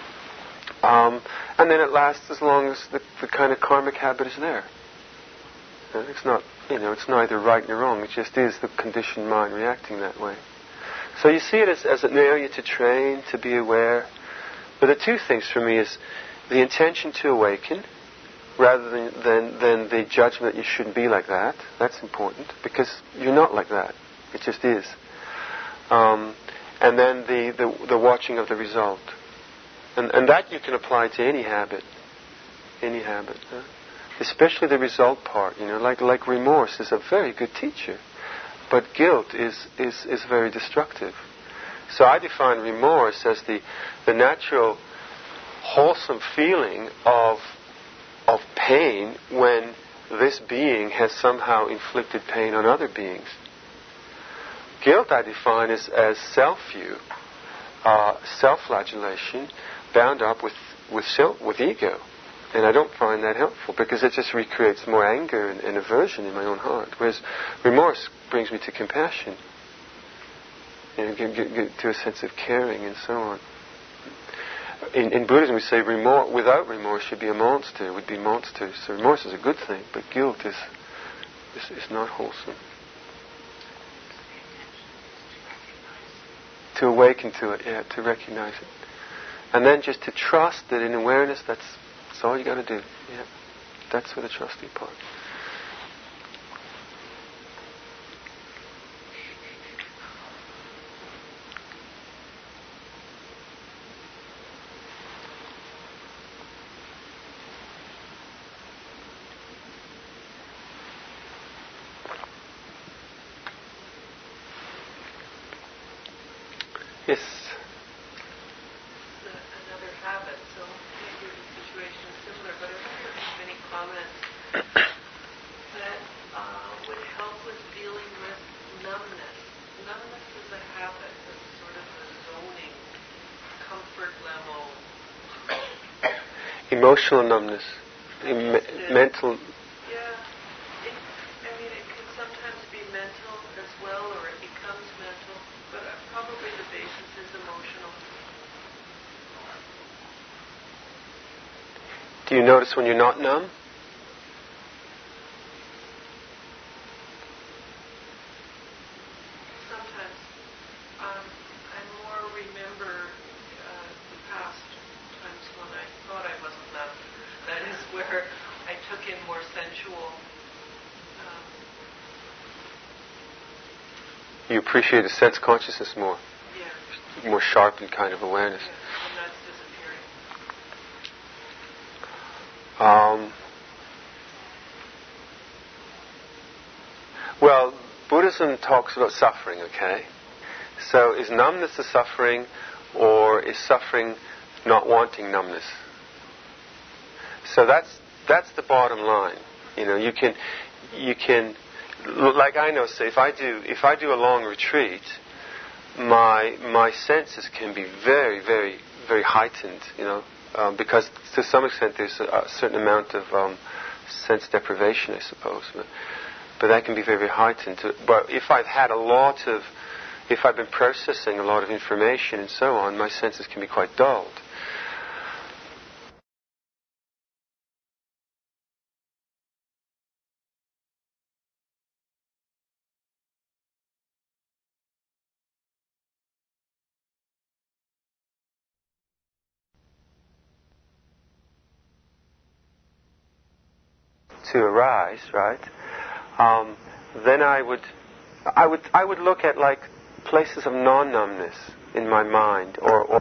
Um, and then it lasts as long as the, the kind of karmic habit is there. And it's not, you know, it's neither right nor wrong. It just is the conditioned mind reacting that way. So you see it as, as an area to train, to be aware. But the two things for me is the intention to awaken, rather than, than, than the judgment that you shouldn't be like that. That's important, because you're not like that. It just is. Um, and then the, the, the watching of the result. And, and that you can apply to any habit. Any habit. Huh? Especially the result part, you know, like like remorse is a very good teacher. But guilt is, is, is very destructive. So I define remorse as the, the natural wholesome feeling of of pain when this being has somehow inflicted pain on other beings. Guilt I define as, as self-view, uh, self-flagellation, bound up with with, self, with ego. And I don't find that helpful because it just recreates more anger and, and aversion in my own heart. Whereas remorse brings me to compassion, you know, get, get, get to a sense of caring and so on. In, in Buddhism we say remorse, without remorse you'd be a monster, would be monsters. So remorse is a good thing, but guilt is, is, is not wholesome. To awaken to it, yeah, to recognize it. And then just to trust that in awareness, that's, that's all you got to do. Yeah, that's for the trusting part. Yes. Another habit, so maybe the situation is similar, but I've heard many comments that uh, would help with dealing with numbness. Numbness is a habit, it's sort of a zoning, comfort level. Emotional numbness, Im- mental. Yeah, it, I mean, it can sometimes be mental as well, or it becomes mental, but uh, probably the basis is emotional. Do you notice when you're not numb? Sometimes. Um, I more remember uh, the past times when I thought I wasn't numb. That is where I took in more sensual. Um, You appreciate the sense consciousness more. yeah. More sharpened kind of awareness. Yeah. And that's disappearing. Um, well, Buddhism talks about suffering, okay? So is numbness the suffering, or is suffering not wanting numbness? So that's that's the bottom line. You know, you can you can like I know, say if I do if I do a long retreat, my my senses can be very very very heightened. You know. Um, because to some extent there's a, a certain amount of um, sense deprivation, I suppose, but, but that can be very, very heightened. To, but if I've had a lot of, if I've been processing a lot of information and so on, my senses can be quite dulled. To arise, right? Um, then I would, I would, I would look at like places of non-numbness in my mind, or, or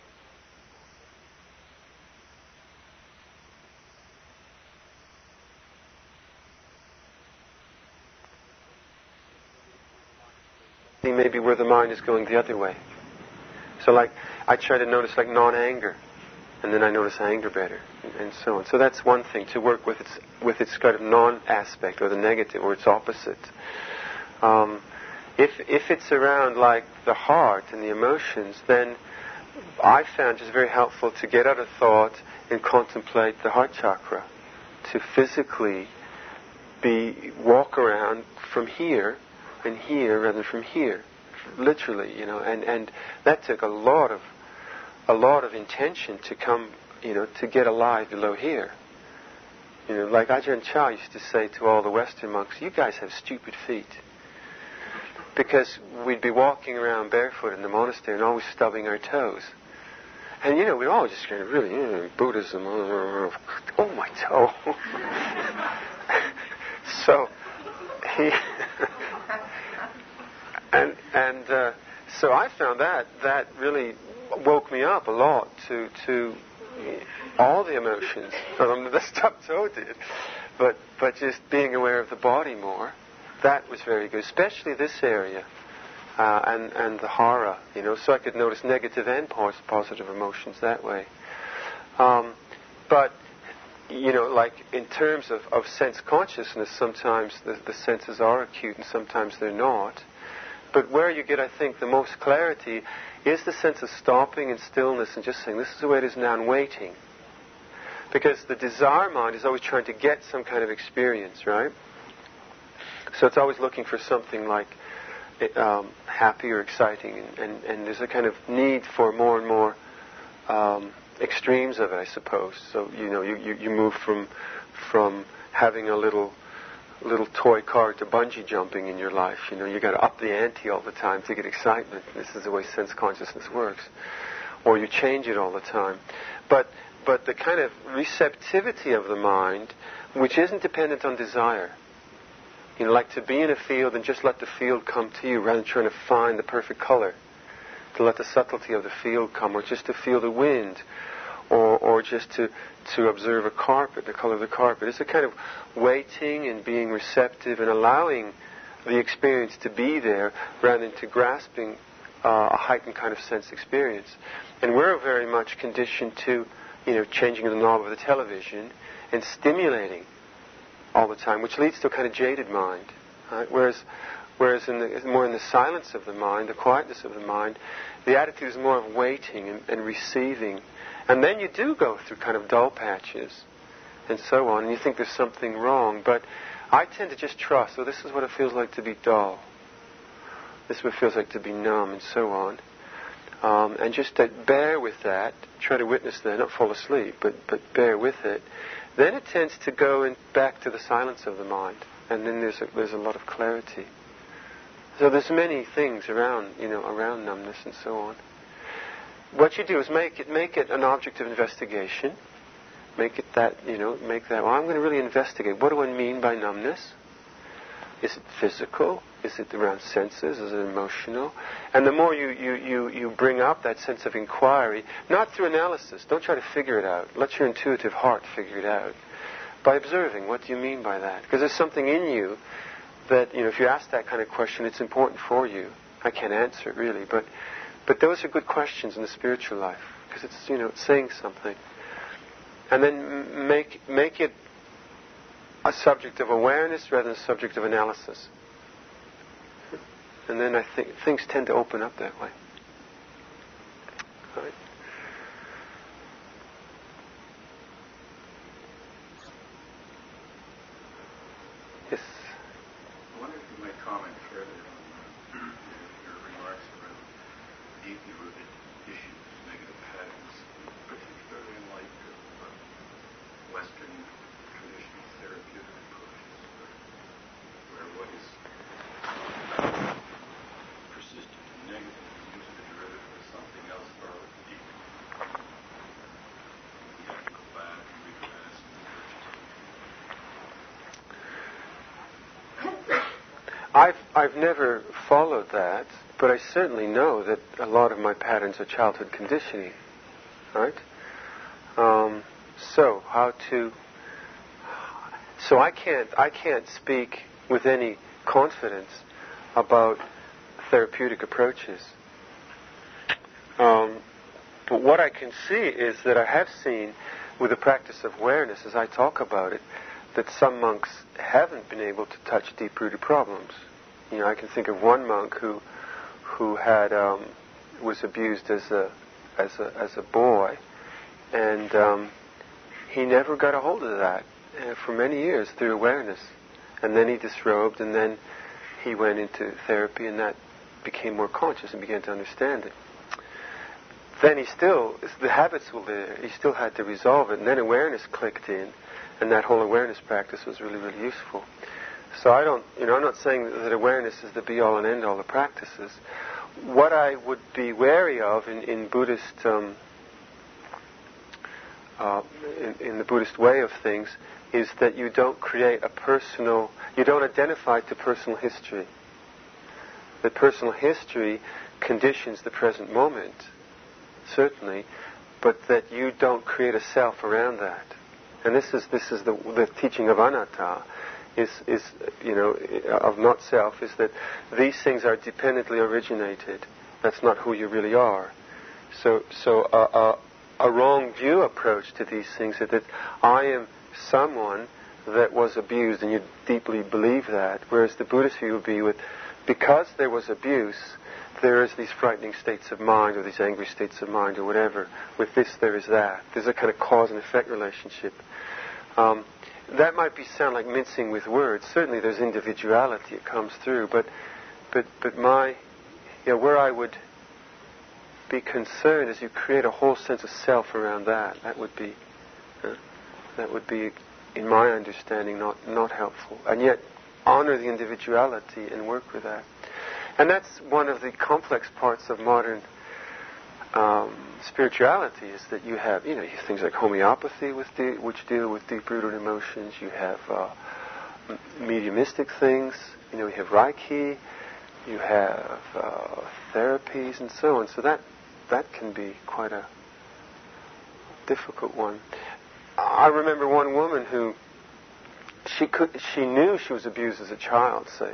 maybe where the mind is going the other way. So, like, I try to notice like non-anger, and then I notice anger better, and, and so on. So that's one thing, to work with its with its kind of non-aspect, or the negative, or its opposite. Um, if if it's around like the heart and the emotions, then I found just very helpful to get out of thought and contemplate the heart chakra, to physically be walk around from here and here rather than from here, literally, you know, and, and that took a lot of a lot of intention to come, you know, to get alive below here. You know, like Ajahn Chah used to say to all the Western monks, you guys have stupid feet. Because we'd be walking around barefoot in the monastery and always stubbing our toes. And, you know, we're all just kind of really, you know, Buddhism, oh, my toe. So, he... and and uh, so I found that, that really woke me up a lot to to all the emotions. I mean, the stuff Toe did, but but just being aware of the body more, that was very good, especially this area uh, and and the hara, you know, so I could notice negative and pos- positive emotions that way. Um, but you know, like in terms of, of sense consciousness, sometimes the, the senses are acute and sometimes they're not. But where you get, I think, the most clarity is the sense of stopping and stillness and just saying, this is the way it is now, and waiting. Because the desire mind is always trying to get some kind of experience, right? So it's always looking for something like um, happy or exciting, and, and, and there's a kind of need for more and more um, extremes of it, I suppose. So, you know, you, you, you move from from having a little little toy car to bungee jumping in your life. You know, you got to up the ante all the time to get excitement. This is the way sense consciousness works. Or you change it all the time. But but the kind of receptivity of the mind, which isn't dependent on desire. You know, like to be in a field and just let the field come to you rather than trying to find the perfect color. To let the subtlety of the field come, or just to feel the wind, or or just to, to observe a carpet, the color of the carpet. It's a kind of waiting and being receptive and allowing the experience to be there rather than to grasping uh, a heightened kind of sense experience. And we're very much conditioned to, you know, changing the knob of the television and stimulating all the time, which leads to a kind of jaded mind. Right? Whereas Whereas in the, more in the silence of the mind, the quietness of the mind, the attitude is more of waiting and, and receiving. And then you do go through kind of dull patches and so on, and you think there's something wrong. But I tend to just trust, so this is what it feels like to be dull. This is what it feels like to be numb and so on. Um, and just to bear with that, try to witness that, not fall asleep, but, but bear with it. Then it tends to go in, back to the silence of the mind. And then there's a, there's a lot of clarity. So there's many things around, you know, around numbness and so on. What you do is make it make it an object of investigation. Make it that, you know, make that, well, I'm going to really investigate. What do I mean by numbness? Is it physical? Is it around senses? Is it emotional? And the more you, you, you, you bring up that sense of inquiry, not through analysis, don't try to figure it out. Let your intuitive heart figure it out. By observing, what do you mean by that? Because there's something in you that, you know, if you ask that kind of question, it's important for you. I can't answer it really, but but those are good questions in the spiritual life because it's, you know, it's saying something. And then make make it a subject of awareness rather than a subject of analysis. And then I think things tend to open up that way. All right. Yes. I wonder if you might comment further on uh, your remarks around deeply rooted issues, negative patterns, particularly in light of uh, Western traditional therapeutic approaches, where, where what is persistent and negative is usually the derivative of something else far deeper. You have to go back and regress and I've I've never followed that, but I certainly know that a lot of my patterns are childhood conditioning, right? Um, so how to? So I can't I can't speak with any confidence about therapeutic approaches. Um, but what I can see is that I have seen with the practice of awareness, as I talk about it, that some monks haven't been able to touch deep-rooted problems. You know, I can think of one monk who who had um, was abused as a as a as a boy, and um, he never got a hold of that uh, for many years through awareness. And then he disrobed, and then he went into therapy, and that became more conscious and began to understand it. Then he still, the habits were there. He still had to resolve it, and then awareness clicked in. And that whole awareness practice was really, really useful. So I don't, you know, I'm not saying that awareness is the be-all and end-all of practices. What I would be wary of in, in Buddhist, um, uh, in, in the Buddhist way of things, is that you don't create a personal, you don't identify to personal history. That personal history conditions the present moment. certainly, but that you don't create a self around that. And this is this is the the teaching of anatta, is is you know of not self, is that these things are dependently originated. That's not who you really are. So so a, a, a wrong view approach to these things is that I am someone that was abused, and you deeply believe that. Whereas the Buddhist view would be with, because there was abuse, there is these frightening states of mind, or these angry states of mind, or whatever. With this, there is that. There's a kind of cause and effect relationship. Um, that might be sound like mincing with words. Certainly, there's individuality; it comes through. But, but, but my, you know, where I would be concerned is you create a whole sense of self around that. That would be, uh, that would be, in my understanding, not not helpful. And yet, honor the individuality and work with that. And that's one of the complex parts of modern um, spirituality, is that you have, you know, you have things like homeopathy, with de- which deal with deep-rooted emotions. You have uh, mediumistic things. You know, you have Reiki. You have uh, therapies and so on. So that that can be quite a difficult one. I remember one woman who she could she knew she was abused as a child, say,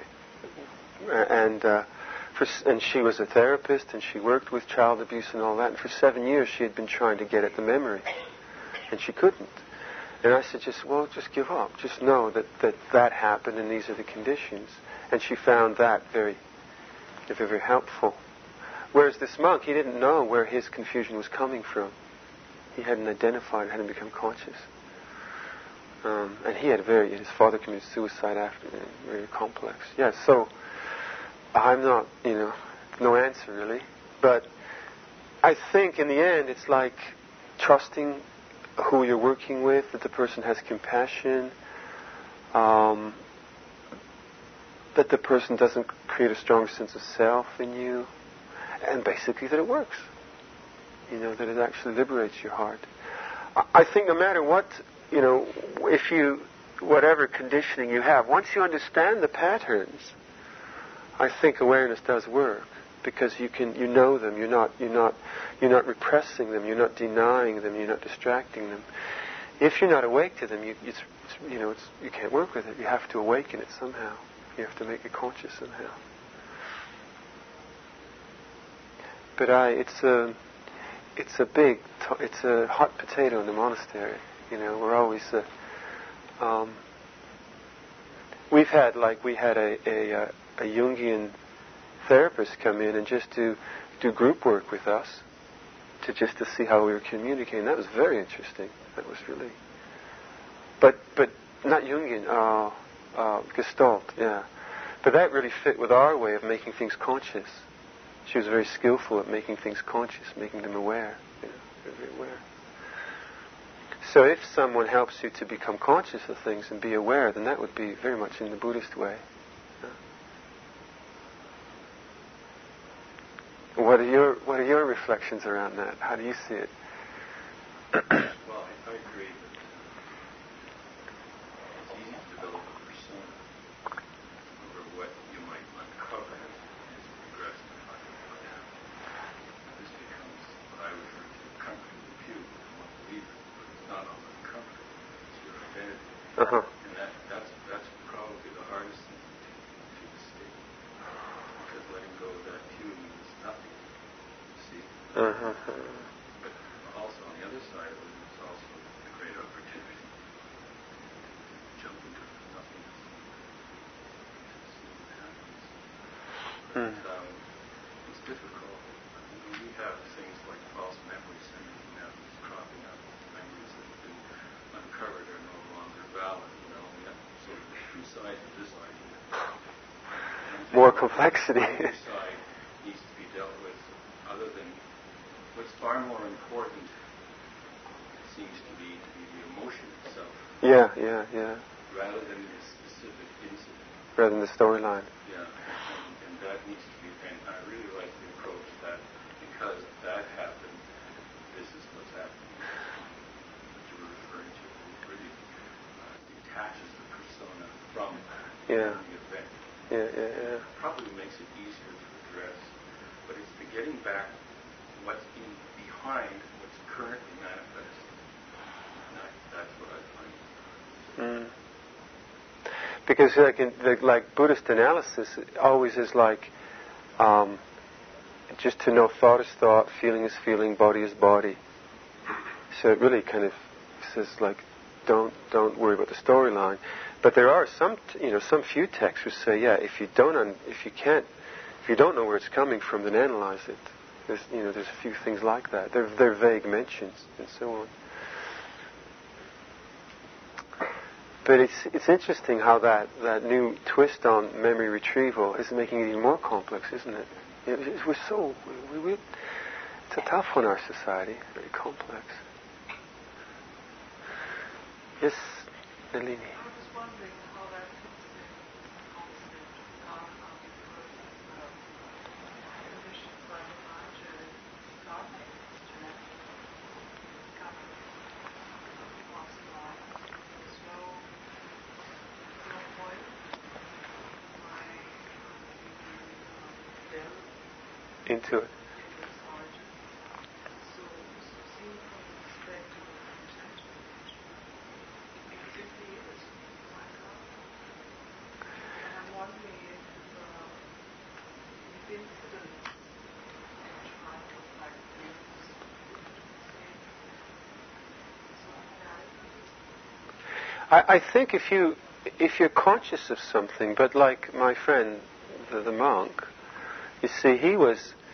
and uh, for, and she was a therapist, and she worked with child abuse and all that. And for seven years, she had been trying to get at the memory, and she couldn't. And I said, just well, just give up. Just know that that, that happened, and these are the conditions. And she found that very, very, very helpful. Whereas this monk, he didn't know where his confusion was coming from. He hadn't identified it, hadn't become conscious. Um, and he had very, his father committed suicide after, very complex. Yeah, so I'm not, you know, no answer really. But I think in the end it's like trusting who you're working with, that the person has compassion, um, that the person doesn't create a strong sense of self in you, and basically that it works. You know, that it actually liberates your heart. I think no matter what, you know, if you, whatever conditioning you have, once you understand the patterns, I think awareness does work, because you can, you know them. You're not, you're not, you're not repressing them. You're not denying them. You're not distracting them. If you're not awake to them, you, it's, it's, you know, it's, you can't work with it. You have to awaken it somehow. You have to make it conscious somehow. But I, it's a, it's a big, t- it's a hot potato in the monastery. You know, we're always, uh, um, we've had, like, we had a, a, a Jungian therapist come in and just do, do group work with us, to just to see how we were communicating. That was very interesting. That was really, but, but not Jungian, uh, uh, Gestalt, yeah. But that really fit with our way of making things conscious. She was very skillful at making things conscious, making them aware, you know, very, very aware. So if someone helps you to become conscious of things and be aware, then that would be very much in the Buddhist way. Yeah. What are your What are your reflections around that? How do you see it? Well, I, I agree that it's easy to develop a persona over what you might uncover as you progress in life. This becomes what I refer to as comfort in the pew. I want to believe it, but it's not all that comfort. It's your identity. Uh-huh. And that, that's, that's probably the hardest thing to, to escape. Because letting go of that pew means nothing. See? Uh-huh. But also on the other side of it, it's also a great opportunity to jump into nothingness, to see what happens. But Mm. um, it's difficult. I mean, we have things like false memories and everything else cropping up. Memories that have been uncovered are no longer valid. You know, we have sort of two sides of this idea. More complexity. The other side needs to be dealt with, other than what's far more important seems to be to be the emotion itself. Yeah, yeah, yeah. Rather than the specific incident. Rather than the storyline. Yeah, and, and that needs to be. And I really like the approach that because that happened, this is what's happening. What you were referring to, it really uh, detaches the persona from Yeah. the event. Yeah, yeah, yeah. Probably makes it easier to address, but it's the getting back what's in behind what's currently manifest. And that, that's what I find. Mm. Because like, in, the, like Buddhist analysis always is like um, just to know thought is thought, feeling is feeling, body is body. So it really kind of says like don't don't worry about the storyline. But there are some t- you know some few texts which say yeah if you don't un- if you can't if you don't know where it's coming from then analyze it. There's you know there's a few things like that. They're they're vague mentions and so on. But it's it's interesting how that, that new twist on memory retrieval is making it even more complex, isn't it? it, it we're so we, we, it's a tough one, our society, very complex. Yes, Nalini. I was wondering how that fits in with the concept of karma, because uh, conditions like Elijah is karmic, it's genetic, it's coming from past life. There's no, there's no point in my delve Into it. into its origin. So, so seen from the perspective of contentment, it simply is my karma. And I'm wondering if, uh, if incidents in childhood like this would do the same sort of I, I think if you if you're conscious of something, but like my friend, the, the monk, you see, he was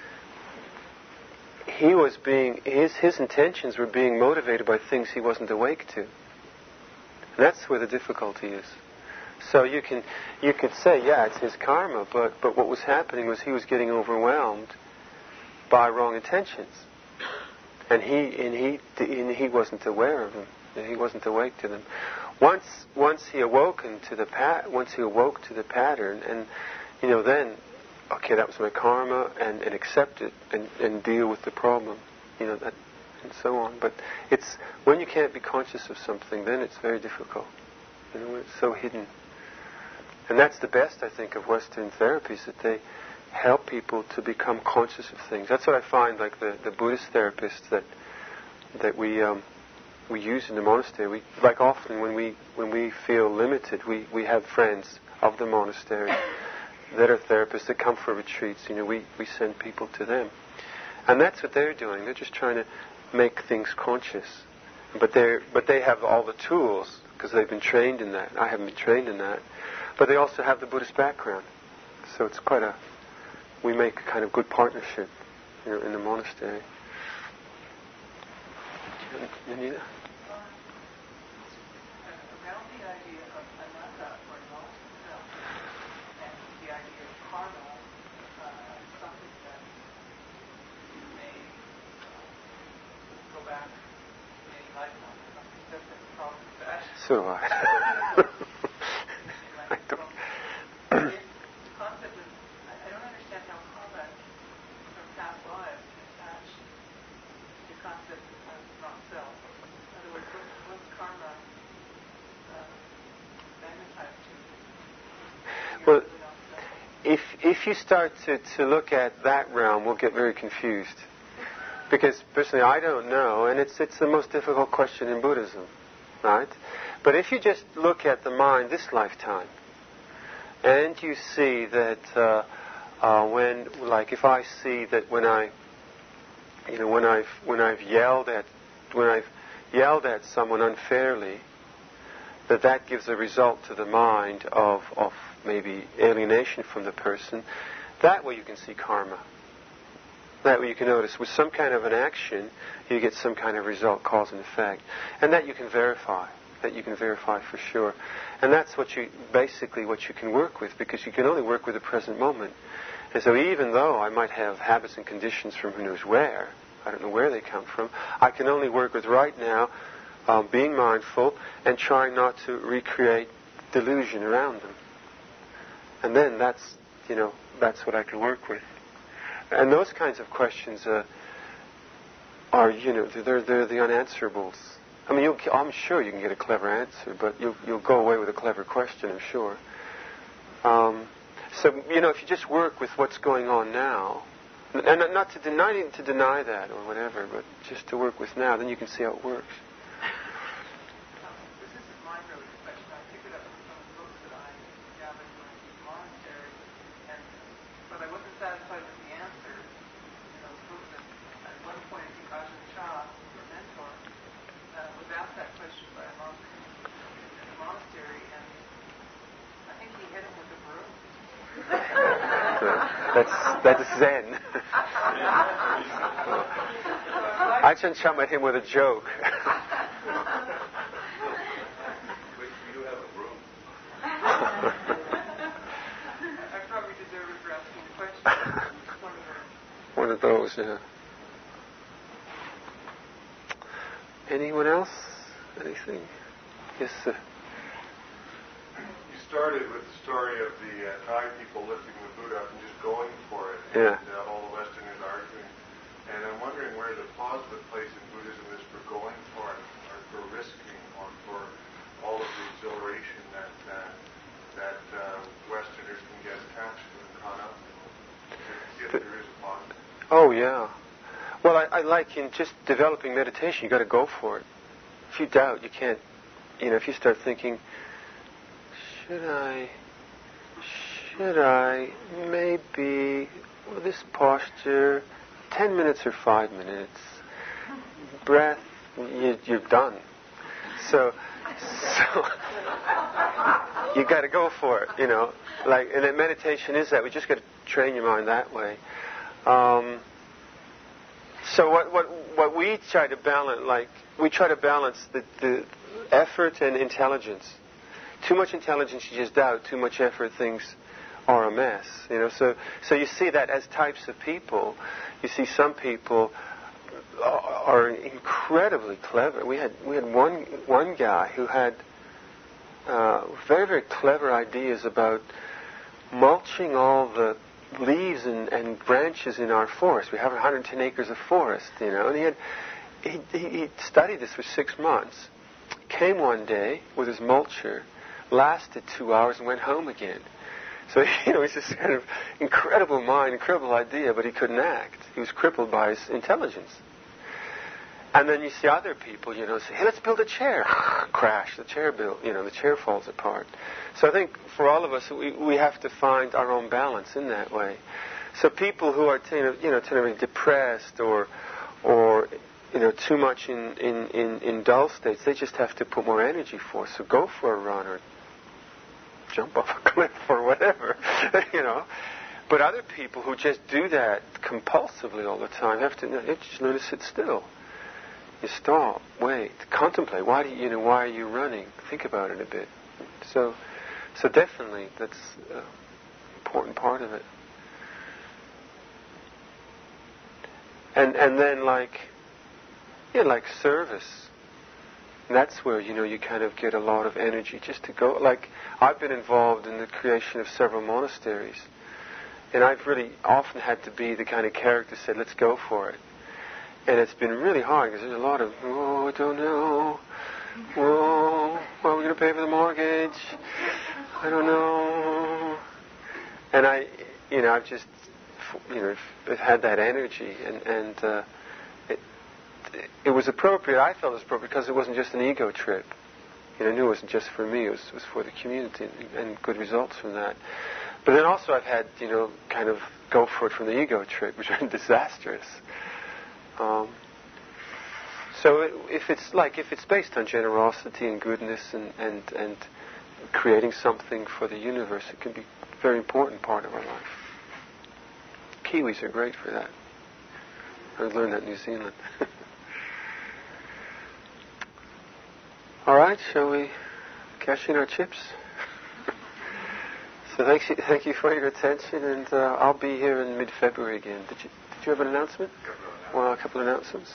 he was being his his intentions were being motivated by things he wasn't awake to. And that's where the difficulty is. So you can you could say, yeah, it's his karma, but but what was happening was he was getting overwhelmed by wrong intentions, and he and he and he wasn't aware of them. He wasn't awake to them. Once once he awoke to the pat once he awoke to the pattern, and you know then, okay, that was my karma, and, and accept it and, and deal with the problem, you know that, and so on. But it's when you can't be conscious of something, then it's very difficult. You know, it's so hidden. And that's the best, I think, of Western therapies, that they help people to become conscious of things. That's what I find, like the, the Buddhist therapists that that we um, we use in the monastery. We like often when we when we feel limited, we, we have friends of the monastery that are therapists that come for retreats. You know, we, we send people to them, and that's what they're doing. They're just trying to make things conscious, but they but they have all the tools because they've been trained in that. I haven't been trained in that, but they also have the Buddhist background, so it's quite a we make a kind of good partnership, you know, in the monastery. Anita? Around the idea of anatta, or non-self, and the idea of karma, uh, something that may uh, go back many lifetimes. Something that has caused that. So do I. I don't. The concept of, I don't understand how karma from past lives can attach to the concept of non-self. In other words, what, what's karma uh, magnetized to? Well, if if you start to, to look at that realm, we'll get very confused. Because personally, I don't know, and it's it's the most difficult question in Buddhism, right? But if you just look at the mind this lifetime, and you see that uh, uh, when, like, if I see that when I, you know, when I've when I've yelled at when I've yelled at someone unfairly, that that gives a result to the mind of of maybe alienation from the person. That way you can see karma. That way you can notice with some kind of an action, you get some kind of result, cause and effect, and that you can verify. That you can verify for sure, and that's what you basically what you can work with, because you can only work with the present moment. And so even though I might have habits and conditions from who knows where, I don't know where they come from, I can only work with right now, um, being mindful and trying not to recreate delusion around them. And then that's, you know, that's what I can work with. And those kinds of questions uh, are, you know, they're they're the unanswerables. I mean, you'll, I'm sure you can get a clever answer, but you'll you'll go away with a clever question, I'm sure. Um, so, you know, if you just work with what's going on now, And not to deny, not to deny that or whatever, but just to work with now. Then you can see how it works. This isn't my really question. I picked it up from some of the books that I gathered when I was in the monastery, and but I wasn't satisfied with the answer. You know, the book that at one point I think Ajahn Chah, her mentor, uh, was asked that question by a monk in the monastery, and I think he hit him with a broom. That's that's Zen. Ajahn Chah met him with a joke. Wait, you have a broom. I probably deserve it for asking the question. One One of those. of those, yeah. Anyone else? Anything? Yes, sir. You started with the story of the uh, Thai people lifting the Buddha up and just going for it, Yeah. and uh, all the Westerners arguing. And I'm wondering where the positive place in Buddhism is for going for it, or for risking, or for all of the exhilaration that uh, that uh, Westerners can get attached to and caught up in. If But- there is a positive. Oh, yeah. Well, I, I like in just developing meditation, you got to go for it. If you doubt, you can't. You know, if you start thinking, should I, should I, maybe, well, this posture, ten minutes or five minutes, breath, you, you're done. So, so you got to go for it. You know, like, and then meditation is that we just got to train your mind that way. Um, so what, what what we try to balance, like we try to balance the, the effort and intelligence. Too much intelligence, you just doubt. Too much effort, things are a mess. You know, so so you see that as types of people. You see some people are incredibly clever. We had we had one one guy who had uh, very very clever ideas about mulching all the leaves and, and branches in our forest. We have one hundred ten acres of forest, you know, and he had he, he, he studied this for six months. Came one day with his mulcher, lasted two hours, and went home again. So you know, he's this kind of incredible mind, incredible idea, but he couldn't act. He was crippled by his intelligence. And then you see other people, you know, say, hey, let's build a chair. Crash, the chair built, you know, the chair falls apart. So I think for all of us, we, we have to find our own balance in that way. So people who are, you know, you know terribly depressed or, or, you know, too much in, in, in, in dull states, they just have to put more energy for. So go for a run or jump off a cliff or whatever, you know. But other people who just do that compulsively all the time have to, you know, they just learn to sit still. You stop, wait, contemplate. Why do you, you know? Why are you running? Think about it a bit. So, so definitely, that's an important part of it. And and then like, yeah, like service. That's where you know you kind of get a lot of energy just to go. Like I've been involved in the creation of several monasteries, and I've really often had to be the kind of character who said, "Let's go for it." And it's been really hard because there's a lot of, oh, I don't know. Whoa, how are we going to pay for the mortgage? I don't know. And I, you know, I've just, you know, I've had that energy. And, and uh, it, it was appropriate. I felt it was appropriate because it wasn't just an ego trip. You know, I knew it wasn't just for me. It was, it was for the community and, and good results from that. But then also I've had, you know, kind of go for it from the ego trip, which are disastrous. Um, so it, if it's like if it's based on generosity and goodness and, and, and creating something for the universe, it can be a very important part of our life. Kiwis are great for that. I learned that in New Zealand. All right, shall we cash in our chips? So thank you, thank you for your attention, and uh, I'll be here in mid-February again. Did you did you have an announcement? Well, a couple of announcements.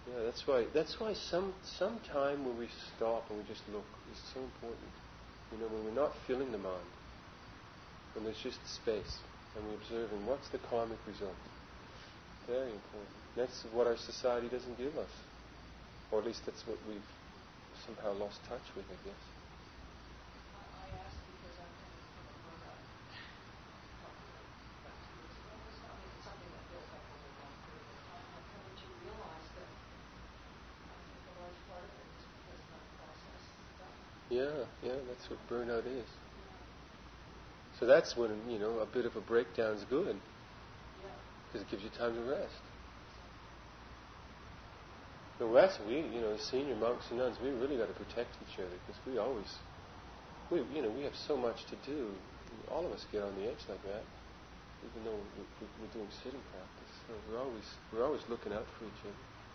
Yeah, that's why. That's why some some time when we stop and we just look is so important. You know, when we're not feeling the mind, when there's just space and we're observing what's the karmic result. Very important. That's what our society doesn't give us, or at least that's what we've somehow lost touch with, I guess. I asked because I'm coming from a burnout couple of about two years ago. It's not, I mean, it's something that built up over a long period of time. I'm coming to realize that I think a large part of it is because that process is done. Yeah, yeah, that's what burnout is. So that's when, you know, a bit of a breakdown is good, because it gives you time to rest. But that's we, you know, senior monks and nuns, we really got to protect each other, because we always, we, you know, we have so much to do. All of us get on the edge like that, even though we, we're doing sitting practice. So we're always, we're always looking out for each other.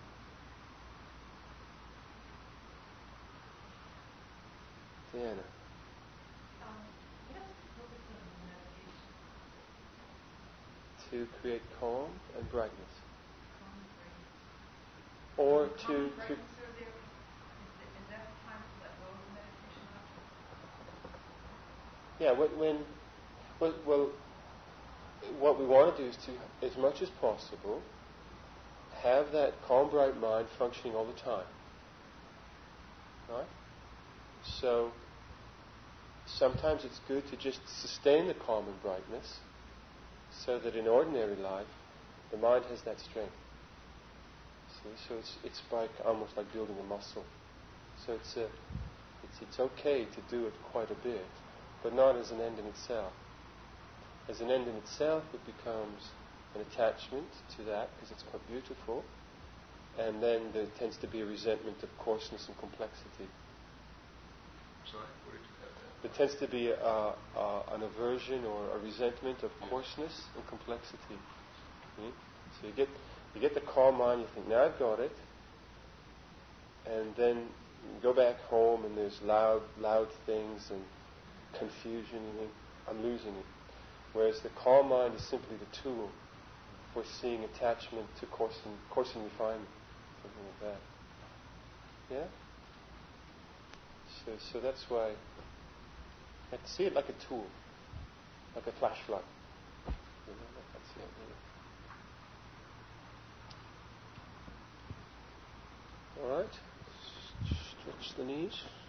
Diana. Um, what is the purpose of meditation? To create calm and brightness. Calm and brightness. Or Calm to, and brightness to are there, is, the, is that time to let go of the meditation object? yeah, when, when well, well, what we want to do is to, as much as possible, have that calm, bright mind functioning all the time. Right? So, sometimes it's good to just sustain the calm and brightness, so that in ordinary life, the mind has that strength. See, so it's it's like almost like building a muscle. So it's a, it's it's okay to do it quite a bit, but not as an end in itself. As an end in itself, it becomes an attachment to that because it's quite beautiful, and then there tends to be a resentment of coarseness and complexity. Sorry, what did you have there? There tends to be a, a, an aversion or a resentment of coarseness and complexity. Hmm? So you get you get the calm mind, you think, now I've got it, and then you go back home and there's loud, loud things and confusion, you think, I'm losing it. Whereas the calm mind is simply the tool for seeing attachment to coarse and, coarse and refinement, something like that. Yeah? So, so that's why you have to see it like a tool, like a flashlight. You know, that's the idea. All right. Stretch the knees.